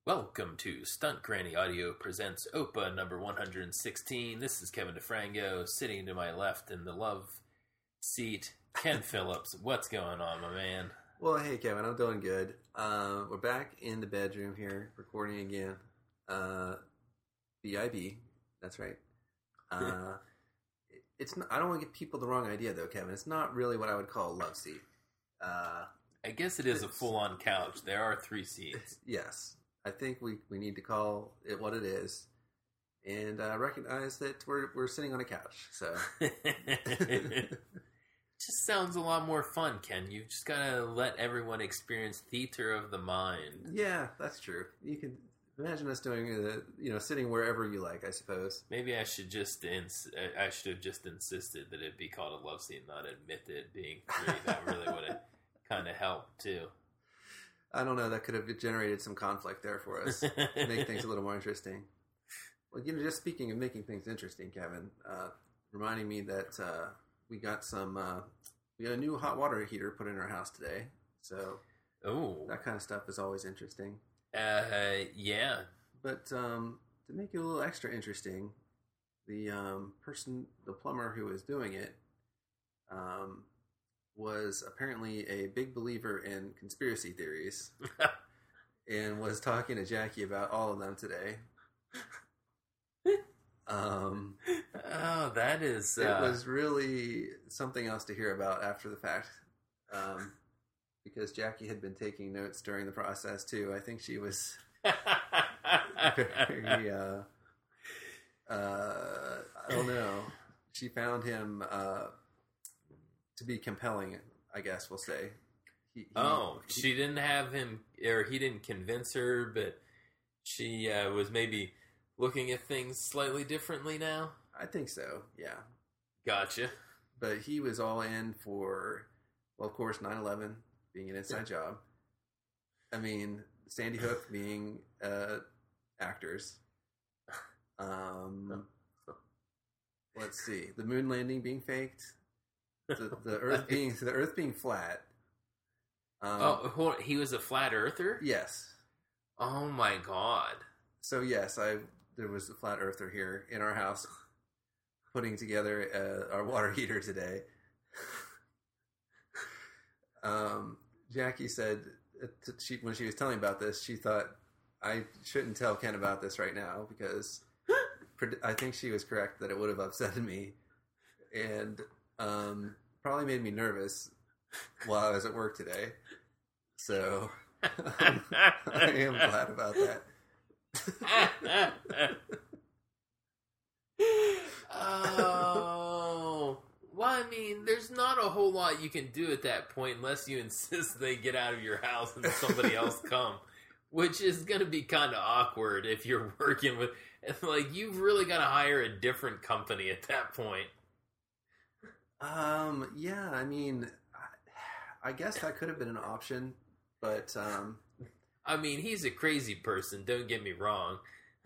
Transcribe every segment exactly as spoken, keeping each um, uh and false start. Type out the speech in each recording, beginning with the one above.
Welcome to Stunt Granny Audio presents O P A number one hundred sixteen. This is Kevin DeFrango, sitting to my left in the love seat, Ken Phillips. What's going on, my man? Well, hey, Kevin, I'm doing good. Uh, we're back in the bedroom here, recording again. Uh, B I B, that's right. Uh, it's not, I don't want to give people the wrong idea, though, Kevin. It's not really what I would call a love seat. Uh, I guess it is a full-on couch. There are three seats. Yes. I think we, we need to call it what it is and uh, recognize that we're we're sitting on a couch. So it just sounds a lot more fun, Ken. You've just got to let everyone experience theater of the mind. Yeah, that's true. You can imagine us doing it, you know, sitting wherever you like, I suppose. Maybe I should just ins- I should have just insisted that it be called a love seat, not admit it being three. That really would have kind of helped too. I don't know. That could have generated some conflict there for us to make things a little more interesting. Well, you know, just speaking of making things interesting, Kevin, uh, reminding me that uh, we got some, uh, we got a new hot water heater put in our house today. So, oh, that kind of stuff is always interesting. Uh, yeah. But um, to make it a little extra interesting, the um, person, the plumber who was doing it, um. was apparently a big believer in conspiracy theories and was talking to Jackie about all of them today. Um, oh, that is... Uh... It was really something else to hear about after the fact. Um, because Jackie had been taking notes during the process, too. I think she was very... Uh, uh, I don't know. She found him... Uh, to be compelling, I guess we'll say. He, he, oh, he, she didn't have him, or he didn't convince her, but she uh, was maybe looking at things slightly differently now? I think so, yeah. Gotcha. But he was all in for, well, of course, nine eleven being an inside job. I mean, Sandy Hook being uh, actors. Um, let's see, the moon landing being faked. The, the Earth being the Earth being flat. Um, oh, hold on. He was a flat earther? Yes. Oh my god. So yes, I there was a flat earther here in our house, putting together uh, our water heater today. um, Jackie said uh, she, when she was telling about this, she thought I shouldn't tell Ken about this right now because I think she was correct that it would have upset me, and. Um, probably made me nervous while I was at work today. So um, I am glad about that. Oh, well, I mean, there's not a whole lot you can do at that point unless you insist they get out of your house and somebody else come, which is going to be kind of awkward if you're working with, like, you've really got to hire a different company at that point. Um, yeah, I mean, I, I guess that could have been an option, but, um... I mean, he's a crazy person, don't get me wrong.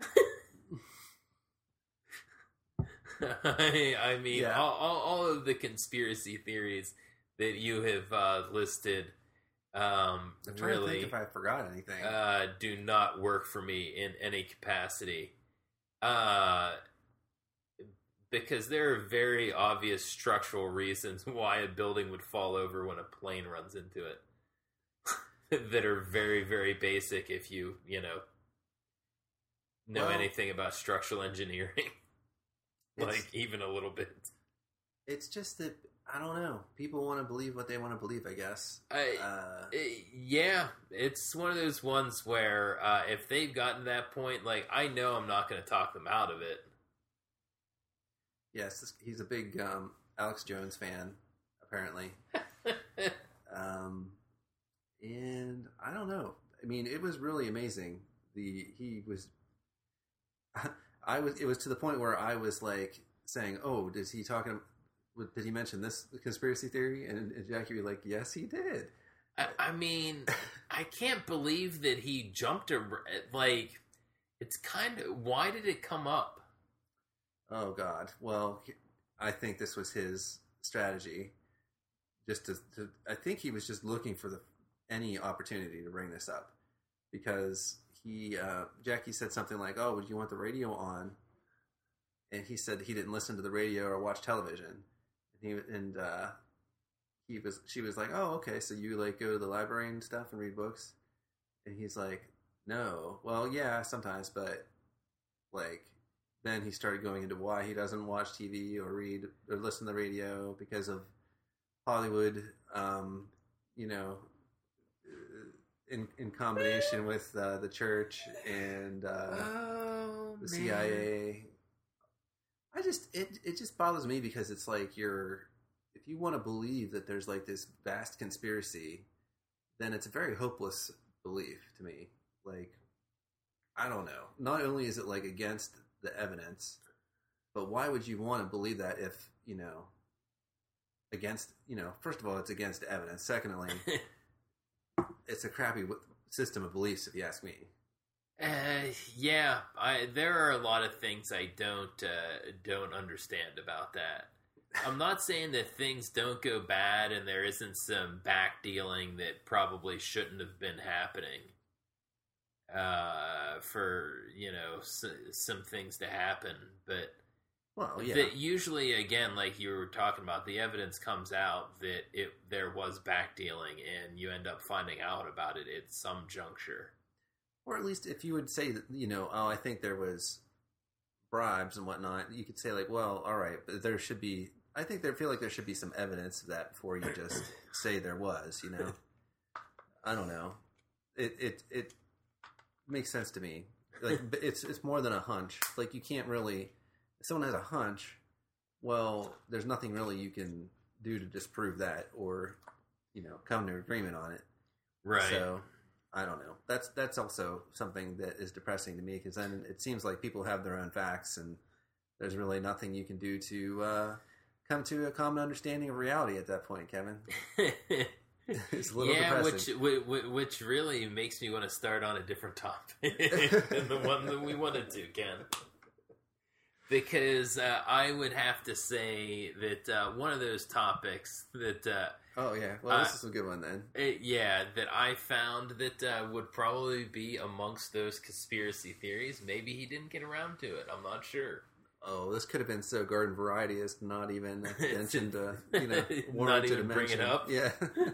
I, I mean, yeah. all, all, all of the conspiracy theories that you have uh, listed, um, I'm trying really... to think if I forgot anything. Uh, do not work for me in any capacity. Uh... Because there are very obvious structural reasons why a building would fall over when a plane runs into it. That are very, very basic if you, you know, know well, anything about structural engineering. Like, even a little bit. It's just that, I don't know. People want to believe what they want to believe, I guess. I, uh, yeah, it's one of those ones where uh, if they've gotten to that point, like, I know I'm not going to talk them out of it. Yes, he's a big um, Alex Jones fan, apparently. um, and I don't know. I mean, it was really amazing. The he was, I was. It was to the point where I was like saying, "Oh, does he talking? Did he mention this conspiracy theory?" And, and Jackie was like, "Yes, he did." I, I mean, I can't believe that he jumped a like. It's kind of why did it come up? Oh, God. Well, I think this was his strategy. Just to, to, I think he was just looking for the any opportunity to bring this up. Because he uh, Jackie said something like, "Oh, would you want the radio on?" And he said he didn't listen to the radio or watch television. And he and uh, he was she was like, "Oh, okay, so you like go to the library and stuff and read books?" And he's like, "No, well, yeah, sometimes, but like." Then he started going into why he doesn't watch T V or read or listen to the radio because of Hollywood, um, you know, in in combination with uh, the church and uh, oh, the man. C I A. I just it it just bothers me because it's like you're if you want to believe that there's like this vast conspiracy, then it's a very hopeless belief to me. Like, I don't know. Not only is it like against the evidence, but why would you want to believe that if, you know, against, you know, first of all, it's against evidence. Secondly, it's a crappy system of beliefs, if you ask me. Uh, yeah, I, there are a lot of things I don't uh, don't understand about that. I'm not saying that things don't go bad and there isn't some back dealing that probably shouldn't have been happening. Uh, for, you know, s- some things to happen, but well, yeah. that usually, again, like you were talking about, the evidence comes out that it there was back dealing, and you end up finding out about it at some juncture. Or at least if you would say that, you know, oh, I think there was bribes and whatnot, you could say like, well, all right, but there should be. I think there feel like there should be some evidence of that before you just say there was. You know, I don't know. It it it. Makes sense to me. Like it's it's more than a hunch. Like you can't really. If someone has a hunch, well, there's nothing really you can do to disprove that, or you know, come to agreement on it. Right. So I don't know. That's that's also something that is depressing to me because then it seems like people have their own facts, and there's really nothing you can do to uh, come to a common understanding of reality at that point, Kevin. It's a little yeah, depressing. which which really makes me want to start on a different topic than the one that we wanted to, Ken. Because uh, I would have to say that uh, one of those topics that uh, oh yeah, well this uh, is a good one then. It, yeah, that I found that uh, would probably be amongst those conspiracy theories. Maybe he didn't get around to it. I'm not sure. Oh, this could have been so garden variety as to not even mention to, you know, not warranted even to bring it mention. up. Yeah,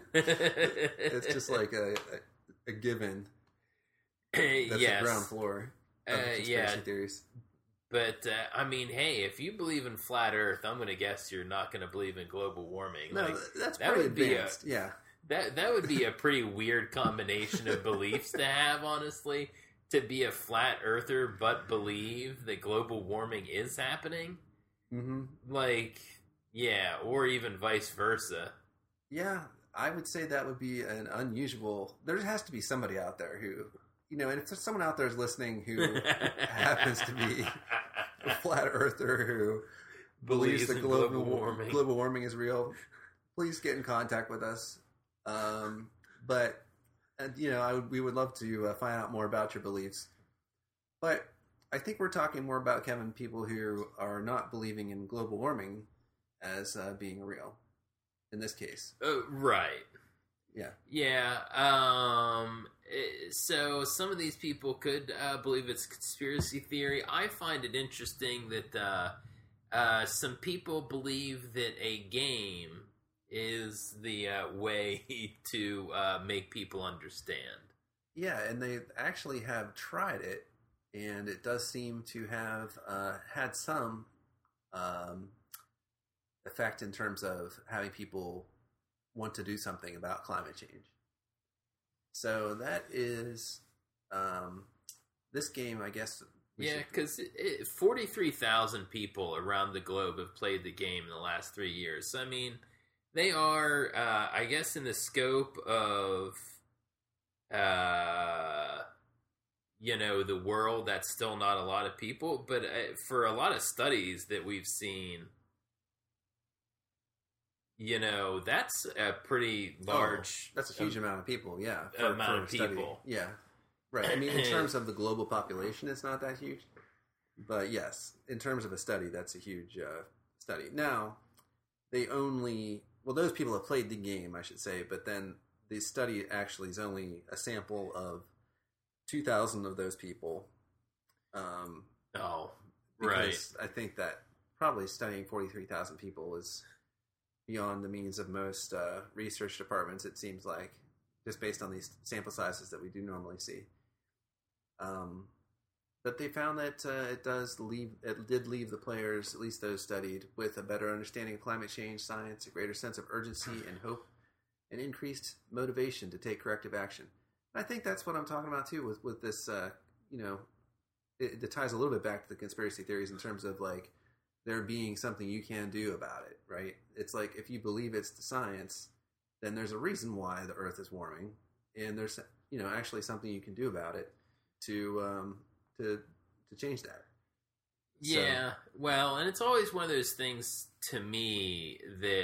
it's just like a, a, a given. That's yes. the ground floor of Uh, conspiracy yeah. theories. But, uh, I mean, hey, if you believe in flat Earth, I'm going to guess you're not going to believe in global warming. No, like, that's that pretty would be advanced. a, yeah, that that would be a pretty weird combination of beliefs to have, honestly. To be a flat earther but believe that global warming is happening. mm-hmm. Like, yeah, or even vice versa. Yeah, I would say that would be an unusual. There has to be somebody out there who, you know, and if there's someone out there is listening who happens to be a flat earther who believes that in global, global warming. global warming is real, please get in contact with us. Um, but and, you know, I would, we would love to uh, find out more about your beliefs. But I think we're talking more about, Kevin, people who are not believing in global warming as uh, being real. In this case, Uh, right. yeah, Yeah. Um, eh, so some of these people could uh, believe it's conspiracy theory. I find it interesting that uh, uh, some people believe that a game is the uh, way to uh, make people understand. yeah, and they actually have tried it, and it does seem to have uh, had some um, effect in terms of having people want to do something about climate change. So that is um, this game, I guess. we Yeah, should- because forty-three thousand people around the globe have played the game in the last three years. So, I mean, they are, uh, I guess, in the scope of, uh, you know, the world, that's still not a lot of people. But uh, for a lot of studies that we've seen, you know, that's a pretty large... Oh, that's a huge um, amount of people, yeah. amount a of study. people. Yeah. Right. I mean, in terms of the global population, it's not that huge. But yes, in terms of a study, that's a huge uh, study. Now, they only... Well, those people have played the game, I should say, but then the study actually is only a sample of two thousand of those people. Um, oh, right. I think that probably studying forty-three thousand people is beyond the means of most uh, research departments, it seems like, just based on these sample sizes that we do normally see. Um, but they found that uh, it does leave, it did leave the players, at least those studied, with a better understanding of climate change science, a greater sense of urgency and hope, and increased motivation to take corrective action. And I think that's what I'm talking about too with with this. Uh, you know, it, it ties a little bit back to the conspiracy theories in terms of like there being something you can do about it, right? It's like if you believe it's the science, then there's a reason why the Earth is warming, and there's you know actually something you can do about it to um, to to change that. Yeah, so, well, and it's always one of those things to me that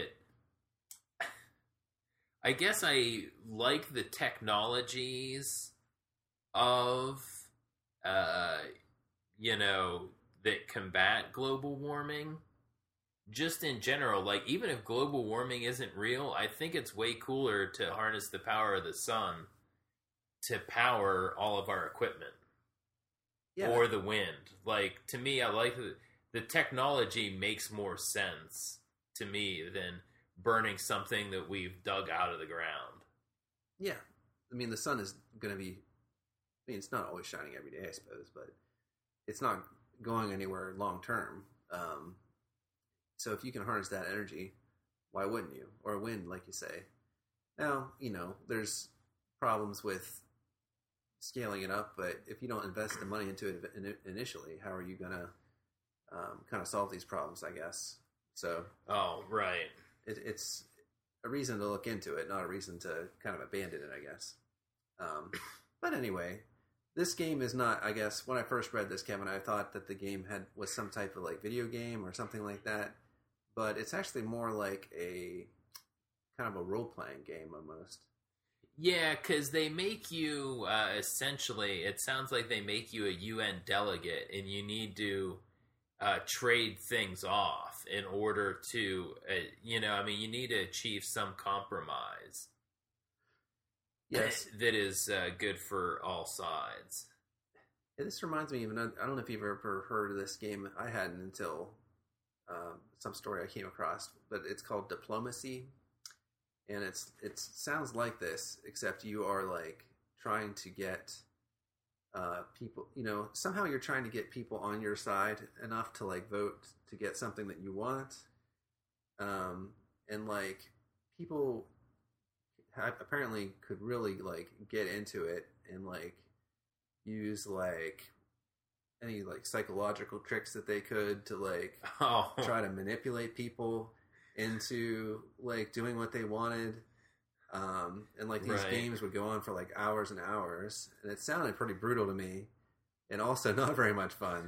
I guess I like the technologies of, uh, you know, that combat global warming. Just in general, like, even if global warming isn't real, I think it's way cooler to harness the power of the sun to power all of our equipment. Yeah. Or the wind. Like, to me, I like the, the technology makes more sense to me than burning something that we've dug out of the ground. Yeah. I mean, the sun is going to be, I mean, it's not always shining every day, I suppose, but it's not going anywhere long term. Um, so if you can harness that energy, why wouldn't you? Or wind, like you say. Now, you know, there's problems with scaling it up, but if you don't invest the money into it initially, how are you going to um, kind of solve these problems, I guess? So, oh, right. It, it's a reason to look into it, not a reason to kind of abandon it, I guess. Um, but anyway, this game is not, I guess, when I first read this, Kevin, I thought that the game had was some type of like video game or something like that, but it's actually more like a kind of a role-playing game almost. Yeah, because they make you, uh, essentially, it sounds like they make you a U N delegate, and you need to uh, trade things off in order to, uh, you know, I mean, you need to achieve some compromise. Yes. That is uh, good for all sides. Yeah, this reminds me of, another, I don't know if you've ever heard of this game. I hadn't until uh, some story I came across, but it's called Diplomacy. And it's it sounds like this, except you are like trying to get uh, people, you know, somehow you're trying to get people on your side enough to like vote to get something that you want. Um, and like people have, apparently could really like get into it and like use like any like psychological tricks that they could to like oh. try to manipulate people into like doing what they wanted, um, and like these right. games would go on for like hours and hours, and it sounded pretty brutal to me, and also not very much fun.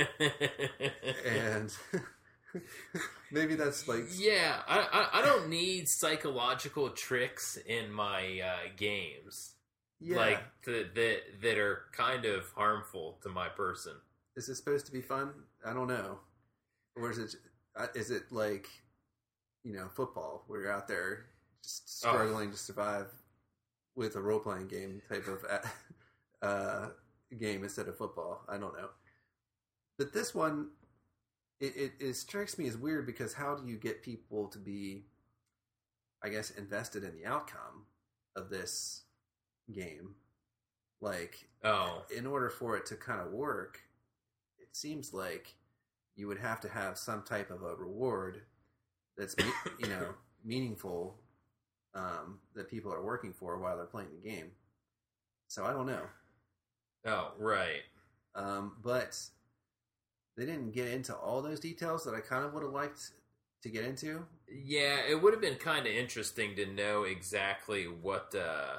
And maybe that's like yeah, I, I I don't need psychological tricks in my uh, games, yeah, like that that that are kind of harmful to my person. Is it supposed to be fun? I don't know, or is it is it like, you know, football, where you're out there just struggling oh. to survive with a role-playing game type of uh, game instead of football? I don't know. But this one, it, it, it strikes me as weird because how do you get people to be, I guess, invested in the outcome of this game? Like, oh. in order for it to kind of work, it seems like you would have to have some type of a reward that's, you know, meaningful, um, that people are working for while they're playing the game. So I don't know. Oh, right. Um, but they didn't get into all those details that I kind of would have liked to get into. Yeah, it would have been kind of interesting to know exactly what uh,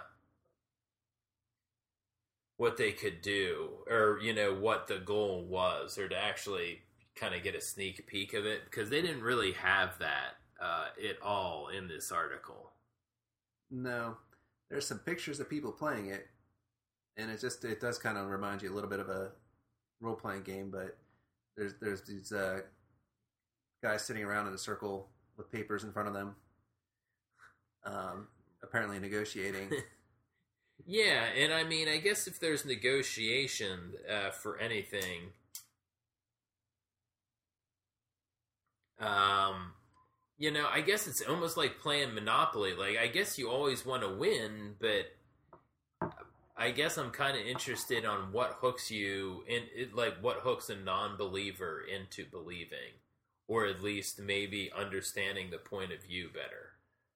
what they could do, or, you know, what the goal was, or to actually kind of get a sneak peek of it, because they didn't really have that uh, at all in this article. No, there's some pictures of people playing it, and it just it does kind of remind you a little bit of a role playing game. But there's there's these uh, guys sitting around in a circle with papers in front of them, um, apparently negotiating. Yeah, and I mean, I guess if there's negotiation uh, for anything, um, you know, I guess it's almost like playing Monopoly. Like, I guess you always want to win, but I guess I'm kind of interested on what hooks you in, it, like what hooks a non-believer into believing, or at least maybe understanding the point of view better.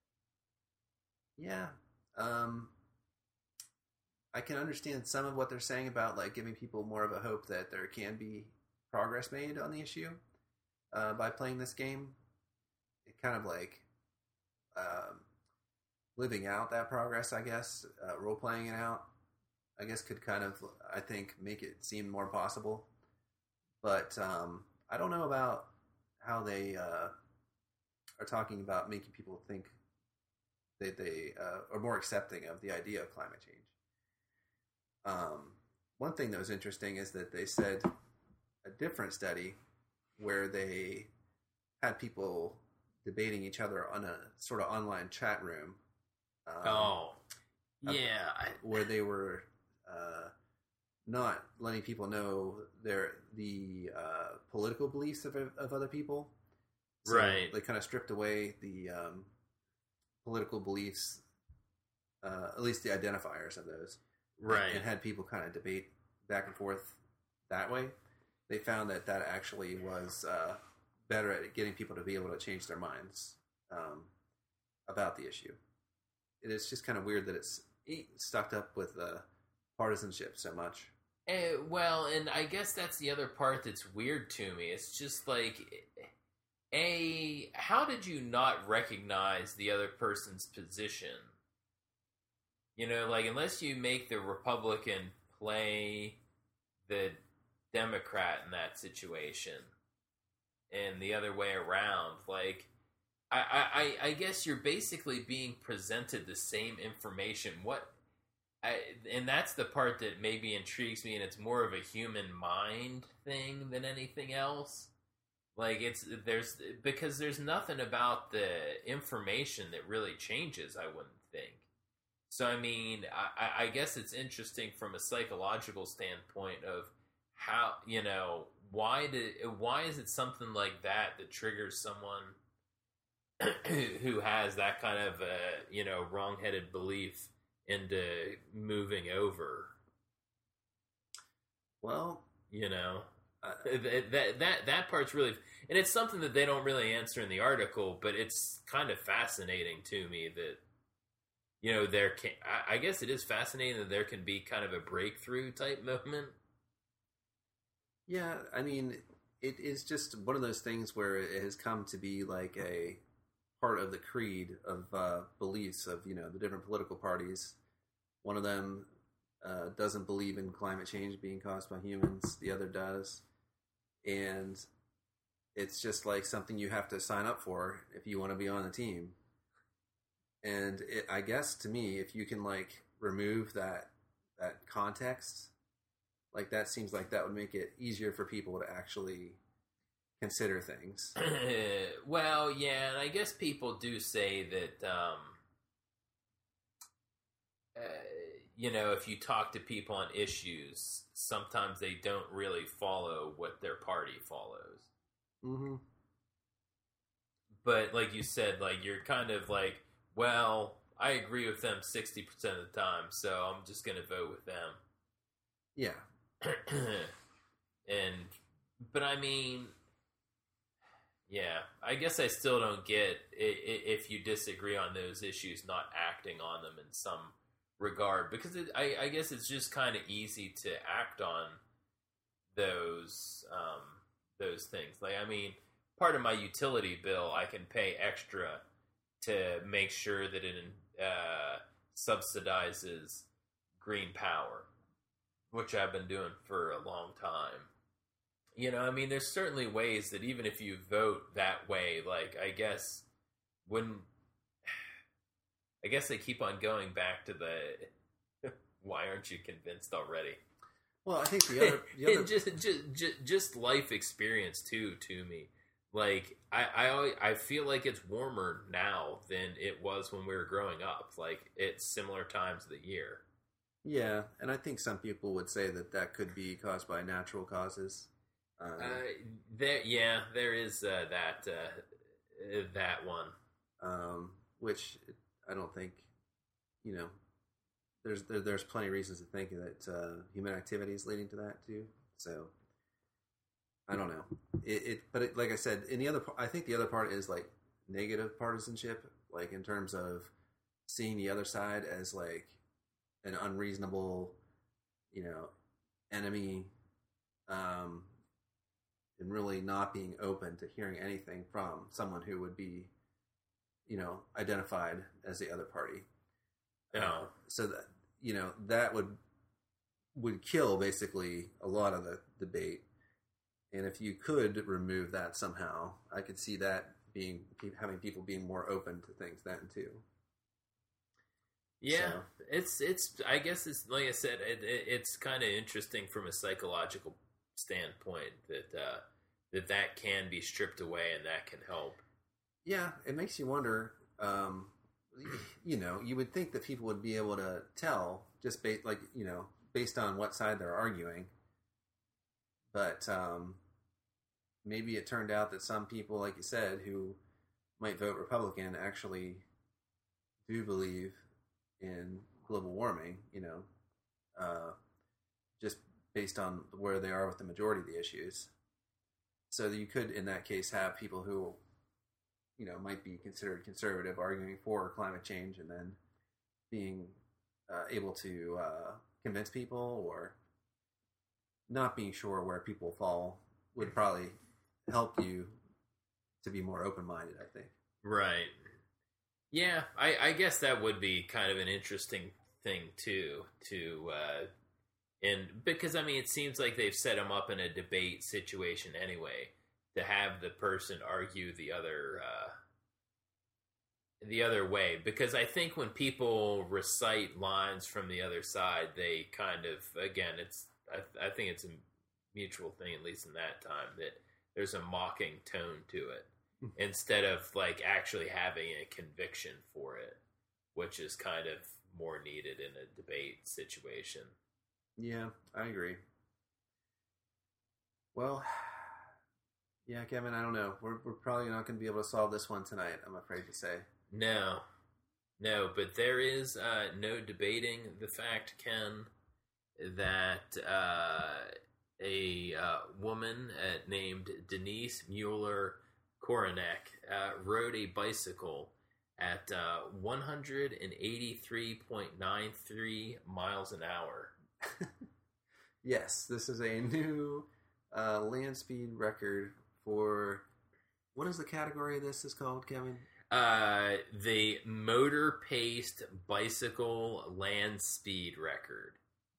Yeah, um, I can understand some of what they're saying about like giving people more of a hope that there can be progress made on the issue uh, by playing this game. It kind of like um, living out that progress, I guess, uh, role playing it out. I guess could kind of, I think, make it seem more possible. But um, I don't know about how they uh, are talking about making people think that they uh, are more accepting of the idea of climate change. Um, one thing that was interesting is that they said a different study where they had people debating each other on a sort of online chat room. Um, oh, yeah. Where they were... Uh, not letting people know their the uh, political beliefs of, of other people. So right. They kind of stripped away the um, political beliefs, uh, at least the identifiers of those. Right. And, and had people kind of debate back and forth that way. They found that that actually was uh, better at getting people to be able to change their minds um, about the issue. It is just kind of weird that it's stuck up with the uh, partisanship so much. Uh, well, and I guess that's the other part that's weird to me. It's just like, A, how did you not recognize the other person's position? You know, like, unless you make the Republican play the Democrat in that situation, and the other way around, like, I, I, I guess you're basically being presented the same information. What... I, and that's the part that maybe intrigues me, and it's more of a human mind thing than anything else. Like, it's there's because there's nothing about the information that really changes, I wouldn't think. So, I mean, I, I guess it's interesting from a psychological standpoint of how, you know, why did why is it something like that that triggers someone who has that kind of a, you know, wrong-headed belief into moving over? Well, you know, uh, that, that that that part's really, and it's something that they don't really answer in the article, but it's kind of fascinating to me that, you know, there can, I, I guess it is fascinating that there can be kind of a breakthrough type moment. Yeah, I mean, it is just one of those things where it has come to be like a part of the creed of uh, beliefs of, you know, the different political parties. One of them uh, doesn't believe in climate change being caused by humans. The other does. And it's just like something you have to sign up for if you want to be on the team. And it, I guess to me, if you can like remove that that context, like that seems like that would make it easier for people to actually consider things. Well, yeah, and I guess people do say that, um, uh, you know, if you talk to people on issues, sometimes they don't really follow what their party follows. Mm-hmm. But like you said, like you're kind of like, well, I agree with them sixty percent of the time, so I'm just going to vote with them. Yeah. And, but I mean... Yeah, I guess I still don't get, if you disagree on those issues, not acting on them in some regard. Because it, I, I guess it's just kind of easy to act on those um, those things. Like, I mean, part of my utility bill, I can pay extra to make sure that it uh, subsidizes green power, which I've been doing for a long time. You know, I mean, there's certainly ways that even if you vote that way, like, I guess, when, I guess they keep on going back to the, why aren't you convinced already? Well, I think the other... The other... just, just, just, just life experience, too, to me. Like, I, I, always, I feel like it's warmer now than it was when we were growing up. Like, it's similar times of the year. Yeah, and I think some people would say that that could be caused by natural causes. Um, Uh, there, yeah, there is uh, that uh, that one. um, which I don't think, you know, there's there, there's plenty of reasons to think that uh, human activity is leading to that too. So I don't know. It, it but it, like I said, in the other, I think the other part is like negative partisanship, like in terms of seeing the other side as like an unreasonable, you know, enemy, um, and really not being open to hearing anything from someone who would be, you know, identified as the other party. No. Uh, so that, you know, that would would kill basically a lot of the debate. And if you could remove that somehow, I could see that being having people being more open to things then too. Yeah, So- it's it's. I guess it's like I said. It, it, it's kind of interesting from a psychological standpoint that uh, that that can be stripped away and that can help. Yeah, it makes you wonder. Um, you know, you would think that people would be able to tell just based, like you know, based on what side they're arguing. But um, maybe it turned out that some people, like you said, who might vote Republican, actually do believe in global warming. You know, uh, just based on where they are with the majority of the issues. So you could, in that case, have people who, you know, might be considered conservative arguing for climate change and then being uh, able to uh, convince people, or not being sure where people fall would probably help you to be more open-minded, I think. Right. Yeah, I, I guess that would be kind of an interesting thing too. To uh, and because I mean, it seems like they've set them up in a debate situation anyway, to have the person argue the other uh, the other way. Because I think when people recite lines from the other side, they kind of, again, it's I, I think it's a mutual thing, at least in that time, that there's a mocking tone to it instead of like actually having a conviction for it, which is kind of more needed in a debate situation. Yeah, I agree. Well, yeah, Kevin, I don't know. We're we're probably not going to be able to solve this one tonight, I'm afraid to say. No, no, but there is uh, no debating the fact, Ken, that uh, a uh, woman uh, named Denise Mueller Koronek uh, rode a bicycle at uh, one hundred eighty-three point nine three miles an hour. Yes, this is a new uh, land speed record for, what is the category of this is called, Kevin? Uh, the motor-paced bicycle land speed record.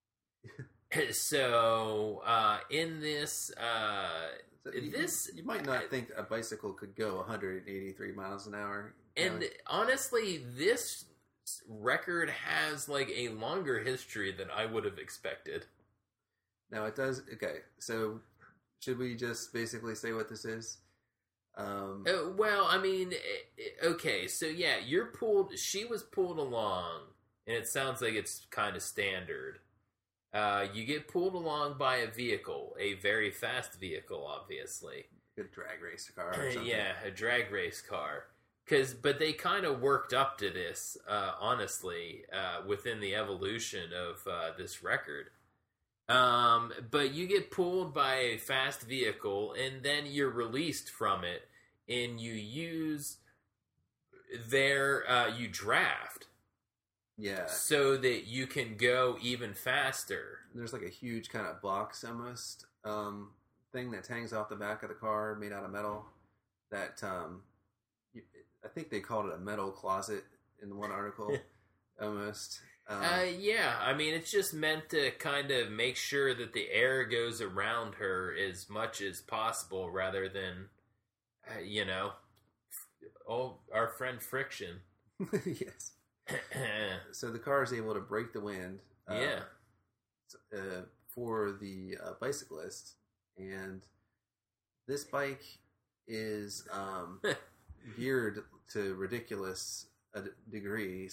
So, uh, in this, uh, So you, this you might not think a bicycle could go one hundred eighty-three miles an hour. and Kevin. honestly, this record has like a longer history than I would have expected. Now it does. Okay, so should we just basically say what this is? Um, Uh, well, I mean, eh, eh, okay, so yeah, you're pulled. She was pulled along, and it sounds like it's kind of standard. Uh, you get pulled along by a vehicle, a very fast vehicle, obviously. a drag race car or something. Yeah, a drag race car. Cause, but they kind of worked up to this, uh, honestly, uh, within the evolution of uh, this record. Um, but you get pulled by a fast vehicle, and then you're released from it, and you use their, uh, you draft. Yeah. So that you can go even faster. There's like a huge kind of box almost um, thing that hangs off the back of the car, made out of metal. That um, you, I think they called it a metal closet in the one article, almost. Um, Uh, yeah, I mean, it's just meant to kind of make sure that the air goes around her as much as possible, rather than, uh, you know, oh, our friend friction. yes. So the car is able to break the wind. Uh, Yeah. Uh, for the uh, bicyclist, and this bike is um, geared to ridiculous uh, degrees.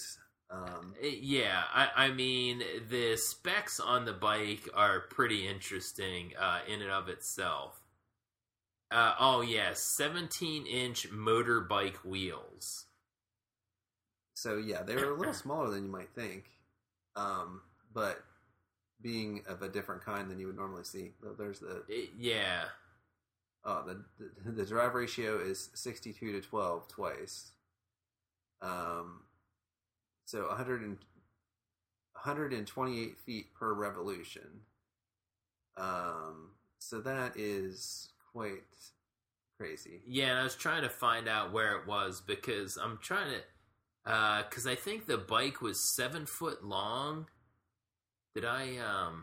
Um, Yeah, I, I mean, the specs on the bike are pretty interesting uh, in and of itself. Uh, oh, yeah, seventeen-inch motorbike wheels. so, yeah, they were a little smaller than you might think, um, but being of a different kind than you would normally see. There's the... It, yeah. Oh, the, the the drive ratio is sixty-two to twelve twice. Um, so one hundred, one hundred twenty-eight feet per revolution. Um, so that is quite crazy. Yeah, and I was trying to find out where it was because I'm trying to... Because uh, I think the bike was seven foot long. Did I... um?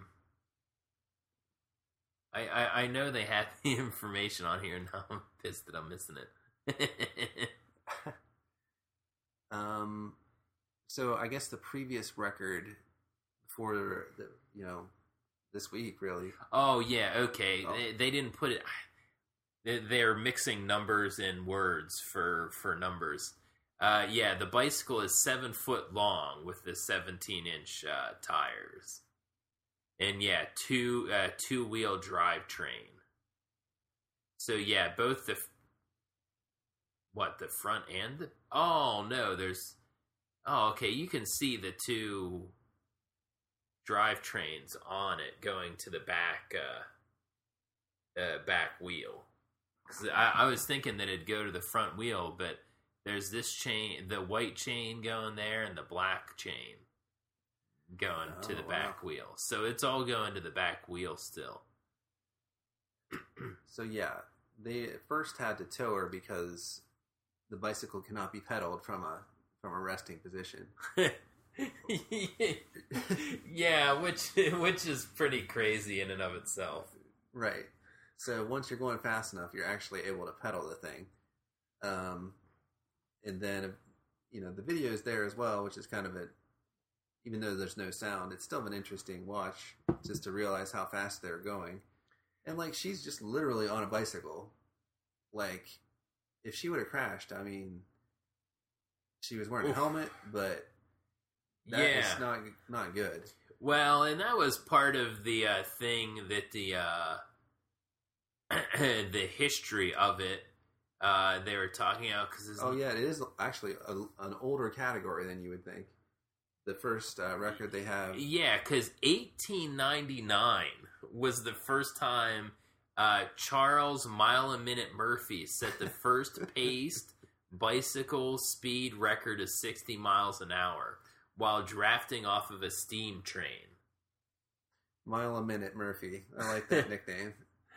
I, I, I know they had the information on here, and now I'm pissed that I'm missing it. um, so I guess the previous record for the you know this week really. Oh yeah, okay. Oh. They, they didn't put it. They, they're mixing numbers and words for for numbers. Uh, yeah, the bicycle is seven foot long with the seventeen inch uh, tires. And yeah, two uh, two wheel drivetrain. So yeah, both the what the front and the oh no, there's oh okay, you can see the two drivetrains on it going to the back uh, uh back wheel. 'Cause I, I was thinking that it'd go to the front wheel, but there's this chain, the white chain going there, and the black chain going oh, to the wow. back wheel. So it's all going to the back wheel still. So yeah, they first had to tow her because the bicycle cannot be pedaled from a from a resting position. Yeah, which which is pretty crazy in and of itself. Right. So once you're going fast enough, you're actually able to pedal the thing. Um, and then, you know, the video is there as well, which is kind of a even though there's no sound, it's still an interesting watch just to realize how fast they're going. And, like, she's just literally on a bicycle. Like, if she would have crashed, I mean, she was wearing Oof. a helmet, but that yeah. is not not good. Well, and that was part of the uh, thing that the uh, the history of it uh, they were talking about. Cause oh, yeah, it is actually a, an older category than you would think. The first uh, record they have. Yeah, because eighteen ninety-nine was the first time uh, Charles Mile a Minute Murphy set the first paced bicycle speed record of sixty miles an hour while drafting off of a steam train. Mile a Minute Murphy. I like that nickname.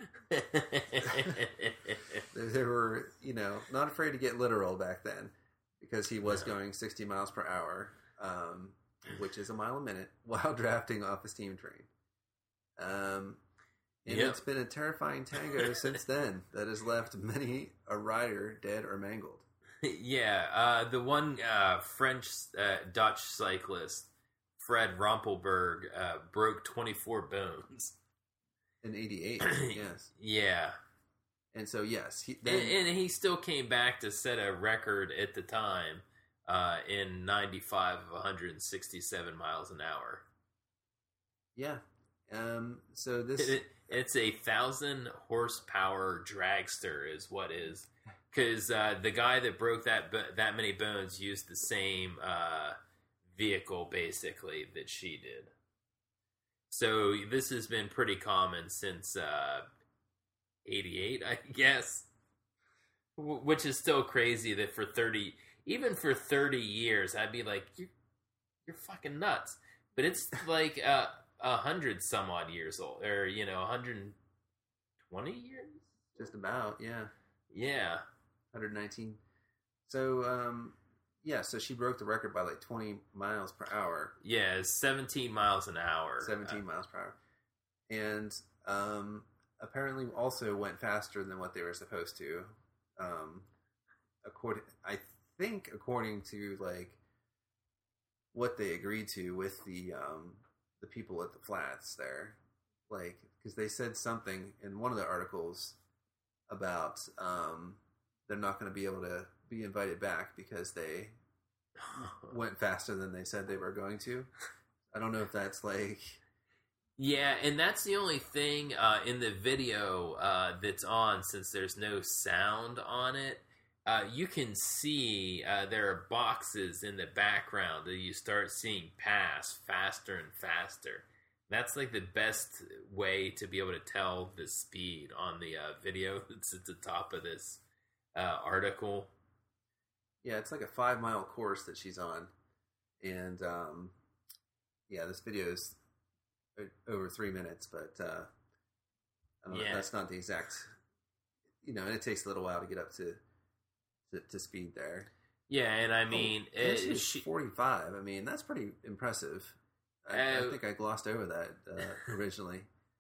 They were, you know, not afraid to get literal back then because he was no. going sixty miles per hour. Um, which is a mile a minute, while drafting off a steam train. Um, and yep. It's been a terrifying tango since then that has left many a rider dead or mangled. Yeah, uh, the one uh, French uh, Dutch cyclist, Fred Rompelberg, uh, broke twenty-four bones. In eighty-eight, yes. Yeah. And so, yes. He, then, and, and he still came back to set a record at the time. Uh, in ninety-five of one hundred sixty-seven miles an hour. Yeah. Um, so this... It, it's a thousand horsepower dragster is what is. Because uh, the guy that broke that that many bones used the same uh, vehicle, basically, that she did. So this has been pretty common since uh, eighty-eight, I guess. W- which is still crazy that for thirty... Even for thirty years, I'd be like, you're, you're fucking nuts. But it's like a uh, hundred some odd years old. Or, you know, one hundred twenty years? Just about, yeah. Yeah. one hundred nineteen. So, um, yeah, so she broke the record by like twenty miles per hour. Yeah, seventeen miles an hour. seventeen uh, miles per hour. And um, apparently also went faster than what they were supposed to. Um, according, I think according to like what they agreed to with the um, the people at the flats there, like because they said something in one of the articles about um, they're not going to be able to be invited back because they went faster than they said they were going to. I don't know if that's like... Yeah, and that's the only thing uh, in the video uh, that's on, since there's no sound on it. Uh, you can see uh, there are boxes in the background that you start seeing pass faster and faster. That's like the best way to be able to tell the speed on the uh, video that's at the top of this uh, article. Yeah, it's like a five mile course that she's on. And um, yeah, this video is over three minutes, but uh, I don't know, yeah. that's not the exact, you know, and it takes a little while to get up to to, to speed there. Yeah, and I mean, oh, it, she's she, forty-five. I mean, that's pretty impressive. I, uh, I think I glossed over that uh, originally.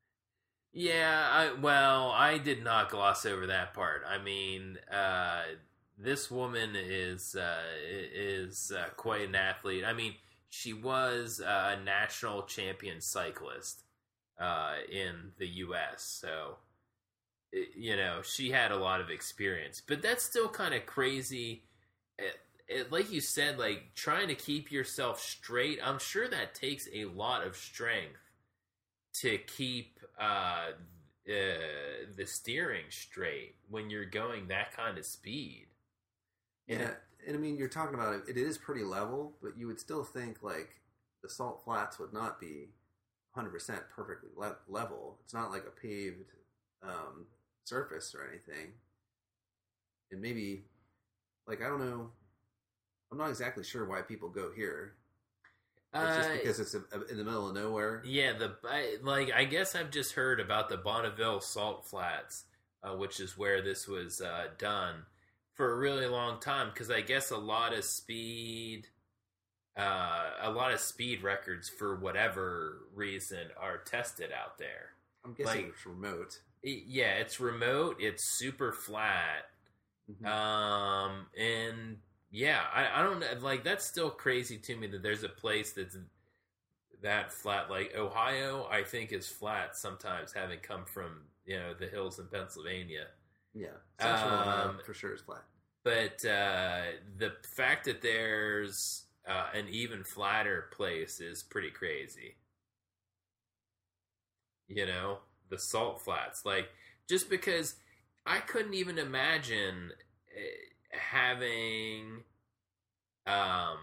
Yeah, I, well, I did not gloss over that part. I mean, uh, this woman is uh, is uh, quite an athlete. I mean, she was a national champion cyclist uh, in the U S, so it, you know, she had a lot of experience. But that's still kind of crazy. It, it, like you said, like trying to keep yourself straight. I'm sure that takes a lot of strength to keep uh, uh, the steering straight when you're going that kind of speed. And yeah, and I mean, you're talking about it, it is pretty level, but you would still think like the salt flats would not be one hundred percent perfectly le- level. It's not like a paved um, surface or anything. And maybe, like, I don't know, I'm not exactly sure why people go here. It's uh, just because it's a, a, in the middle of nowhere. Yeah, the I, like I guess I've just heard about the Bonneville Salt Flats, uh, which is where this was uh, done for a really long time. Because I guess a lot of speed, uh, a lot of speed records for whatever reason are tested out there. I'm guessing like, it's remote. It, yeah, it's remote. It's super flat, mm-hmm. um, and. Yeah, I, I don't know. Like, that's still crazy to me that there's a place that's that flat. Like, Ohio, I think, is flat sometimes, having come from, you know, the hills in Pennsylvania. Yeah, Central um, Ohio for sure is flat. But uh, the fact that there's uh, an even flatter place is pretty crazy. You know, the salt flats. Like, just because I couldn't even imagine... Uh, having um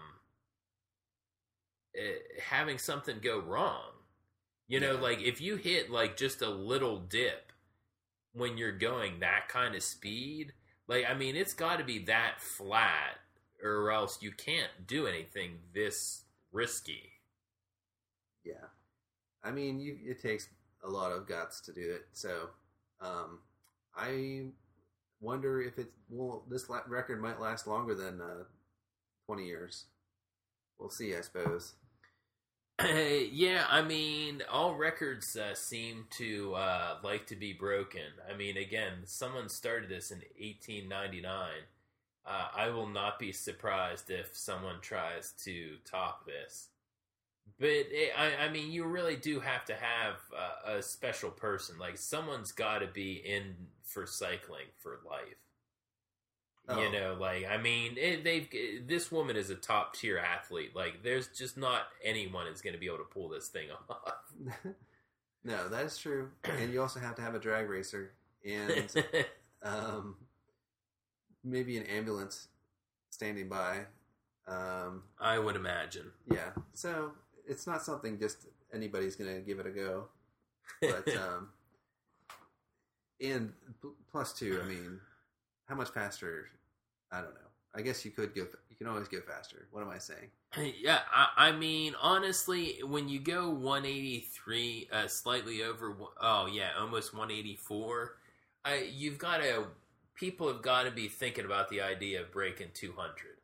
having something go wrong, you know, yeah. Like if you hit like just a little dip when you're going that kind of speed, like I mean it's got to be that flat or else you can't do anything this risky. Yeah, I mean you, it takes a lot of guts to do it, so um I wonder if it will. This record might last longer than uh, twenty years. We'll see, I suppose. Yeah, I mean, all records uh, seem to uh, like to be broken. I mean, again, someone started this in eighteen ninety-nine. Uh, I will not be surprised if someone tries to top this. But, it, I, I mean, you really do have to have uh, a special person. Like, someone's got to be in for cycling for life. Oh. You know, like, I mean, it, they've this woman is a top-tier athlete. Like, there's just not anyone is going to be able to pull this thing off. No, that is true. And you also have to have a drag racer. And um, maybe an ambulance standing by. Um, I would imagine. Yeah. So... it's not something just anybody's going to give it a go, but um, and plus two, I mean, how much faster? I don't know. I guess you could go. You can always go faster. What am I saying? Yeah, I, I mean, honestly, when you go one eighty-three, uh, slightly over, oh yeah, almost one eighty-four, I you've got to. People have got to be thinking about the idea of breaking two hundred.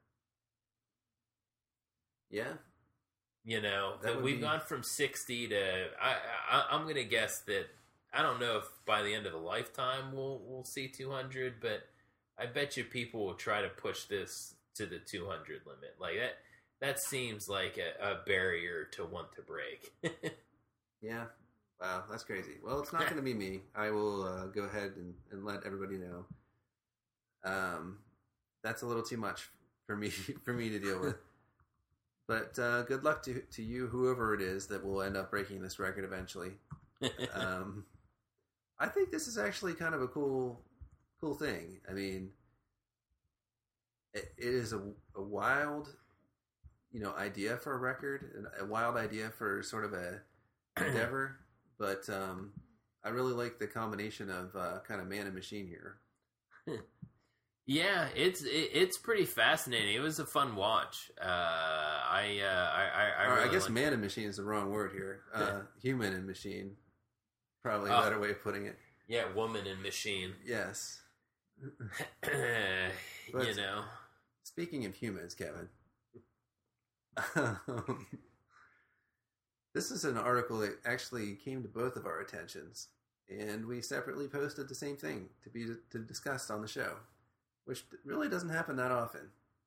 Yeah. You know, that we've be... gone from sixty to. I, I, I'm going to guess that I don't know if by the end of the lifetime we'll we'll see two hundred, but I bet you people will try to push this to the two hundred limit. Like that, that seems like a, a barrier to want to break. Yeah, wow, that's crazy. Well, it's not going to be me. I will uh, go ahead and, and let everybody know. Um, that's a little too much for me for me to deal with. But uh, good luck to to you, whoever it is that will end up breaking this record eventually. um, I think this is actually kind of a cool cool thing. I mean, it, it is a, a wild, you know, idea for a record, a wild idea for sort of a endeavor. But um, I really like the combination of uh, kind of man and machine here. Yeah, it's it, it's pretty fascinating. It was a fun watch. Uh, I, uh, I I I, Or really I guess liked- man and machine is the wrong word here. Uh, human and machine, probably a Oh. better way of putting it. Yeah, woman and machine. Yes. you But- know. Speaking of humans, Kevin, um, this is an article that actually came to both of our attentions, and we separately posted the same thing to be to discuss on the show, which really doesn't happen that often.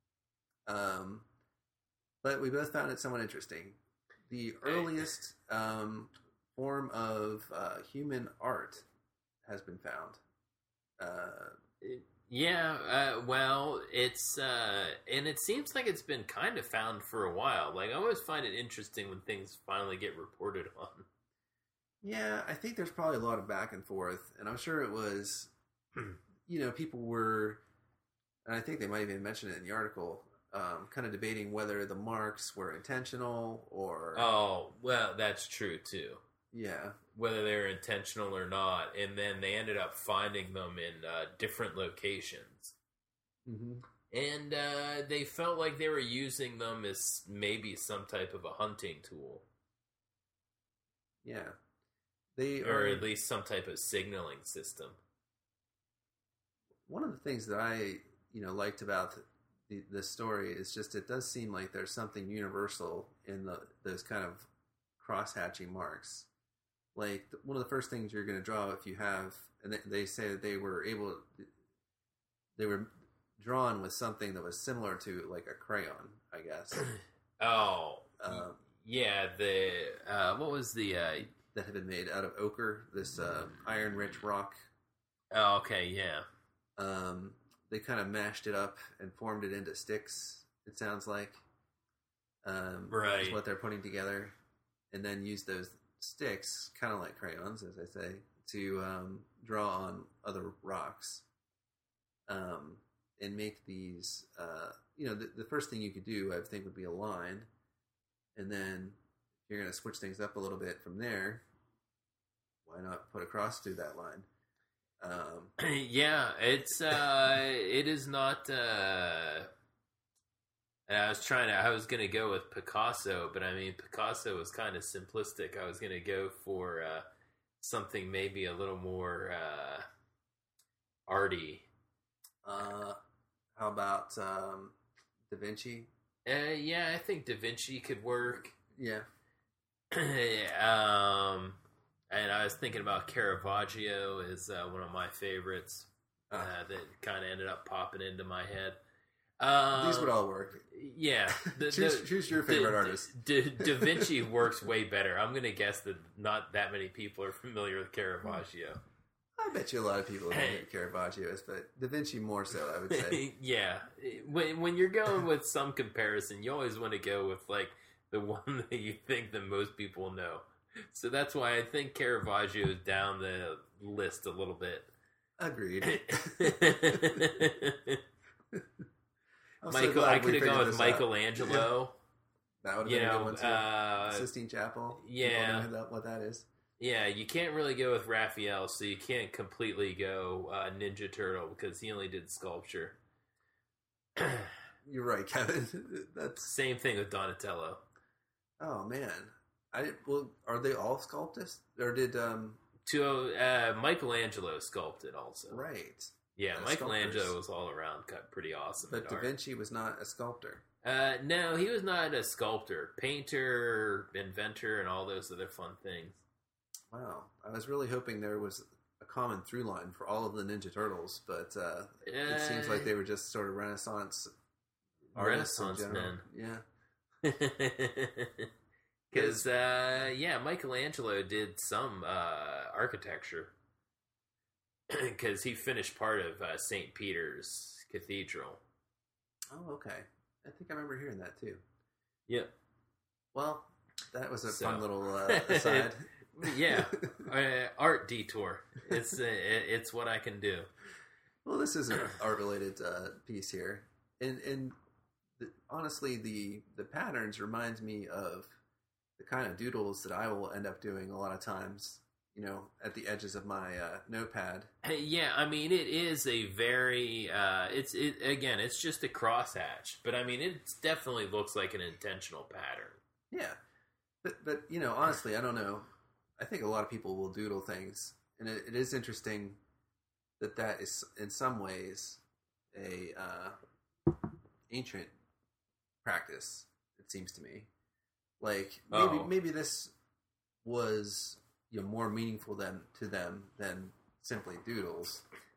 Um, but we both found it somewhat interesting. The earliest um, form of uh, human art has been found. Uh, Yeah, uh, well, it's, uh, and it seems like it's been kind of found for a while. Like, I always find it interesting when things finally get reported on. Yeah, I think there's probably a lot of back and forth, and I'm sure it was, you know, people were, and I think they might even mention it in the article, um, kind of debating whether the marks were intentional or, Oh, well, that's true, too. yeah, Whether they're intentional or not, and then they ended up finding them in uh, different locations. mm-hmm. And uh, they felt like they were using them as maybe some type of a hunting tool. yeah, they Or are. at least some type of signaling system. One of the things that I, you know, liked about the, this story is just it does seem like there's something universal in the those kind of cross-hatching marks. Like, one of the first things you're going to draw if you have, and they, they say that they were able, they were drawn with something that was similar to, like, a crayon, I guess, Oh, um, yeah, the, uh, what was the, uh, that had been made out of ochre, this uh, iron-rich rock. oh, okay, yeah. Um, they kind of mashed it up and formed it into sticks, it sounds like. Um, Right. Is what they're putting together. And then use those sticks, kind of like crayons, as I say, to um, draw on other rocks. Um, and make these, uh, you know, the, the first thing you could do, I would think, would be a line. And then if you're going to switch things up a little bit from there, why not put a cross through that line? Um, Yeah, it's, uh, it is not, uh, I was trying to, I was going to go with Picasso, but I mean, Picasso was kind of simplistic. I was going to go for, uh, something maybe a little more, uh, arty. Uh, how about um, Da Vinci? Uh, yeah, I think Da Vinci could work. Yeah. um, and I was thinking about Caravaggio is uh, one of my favorites uh, Uh, that kind of ended up popping into my head. Um, these would all work. Yeah. The, choose, the- choose your favorite Da- artist. Da, da Vinci works way better. I'm going to guess that not that many people are familiar with Caravaggio. I bet you a lot of people know who Caravaggio is, but Da Vinci more so, I would say. Yeah. When, when you're going with some comparison, you always want to go with like the one that you think that most people know. So that's why I think Caravaggio is down the list a little bit. Agreed. I'm so Michael, glad I we could have figured gone with this out. Michelangelo. That would have You been a good know, one too. uh, Sistine Chapel. yeah. People know that- what that is. Yeah, you can't really go with Raphael, so you can't completely go uh, Ninja Turtle because he only did sculpture. You're right, Kevin. That's Same thing with Donatello. oh man. I didn't, well, are they all sculptists, or did um To uh, Michelangelo sculpted also. right? Yeah, Uh, Michelangelo sculptors. was all around cut pretty awesome. But at Da art. Vinci was not a sculptor. Uh, no, he was not a sculptor, painter, inventor, and all those other fun things. Wow, I was really hoping there was a common through line for all of the Ninja Turtles, but uh, it, it seems like they were just sort of Renaissance artists in Renaissance general. men. Yeah, Because, uh, yeah, Michelangelo did some uh, architecture. Because he finished part of uh, Saint Peter's Cathedral. oh, okay. I think I remember hearing that too. Yep. Well, that was a So. fun little uh, aside. Yeah, uh, art detour. It's uh, it's what I can do. Well, this is an art-related uh, piece here, and and the, honestly, the the patterns reminds me of the kind of doodles that I will end up doing a lot of times. You know, at the edges of my uh, notepad. Yeah, I mean, it is a very. Uh, it's it again. It's just a crosshatch, but I mean, it definitely looks like an intentional pattern. Yeah, but but you know, honestly, I don't know. I think a lot of people will doodle things, and it, it is interesting that that is in some ways a uh, ancient practice. It seems to me, like maybe Oh. maybe this was, you know, more meaningful than to them than simply doodles.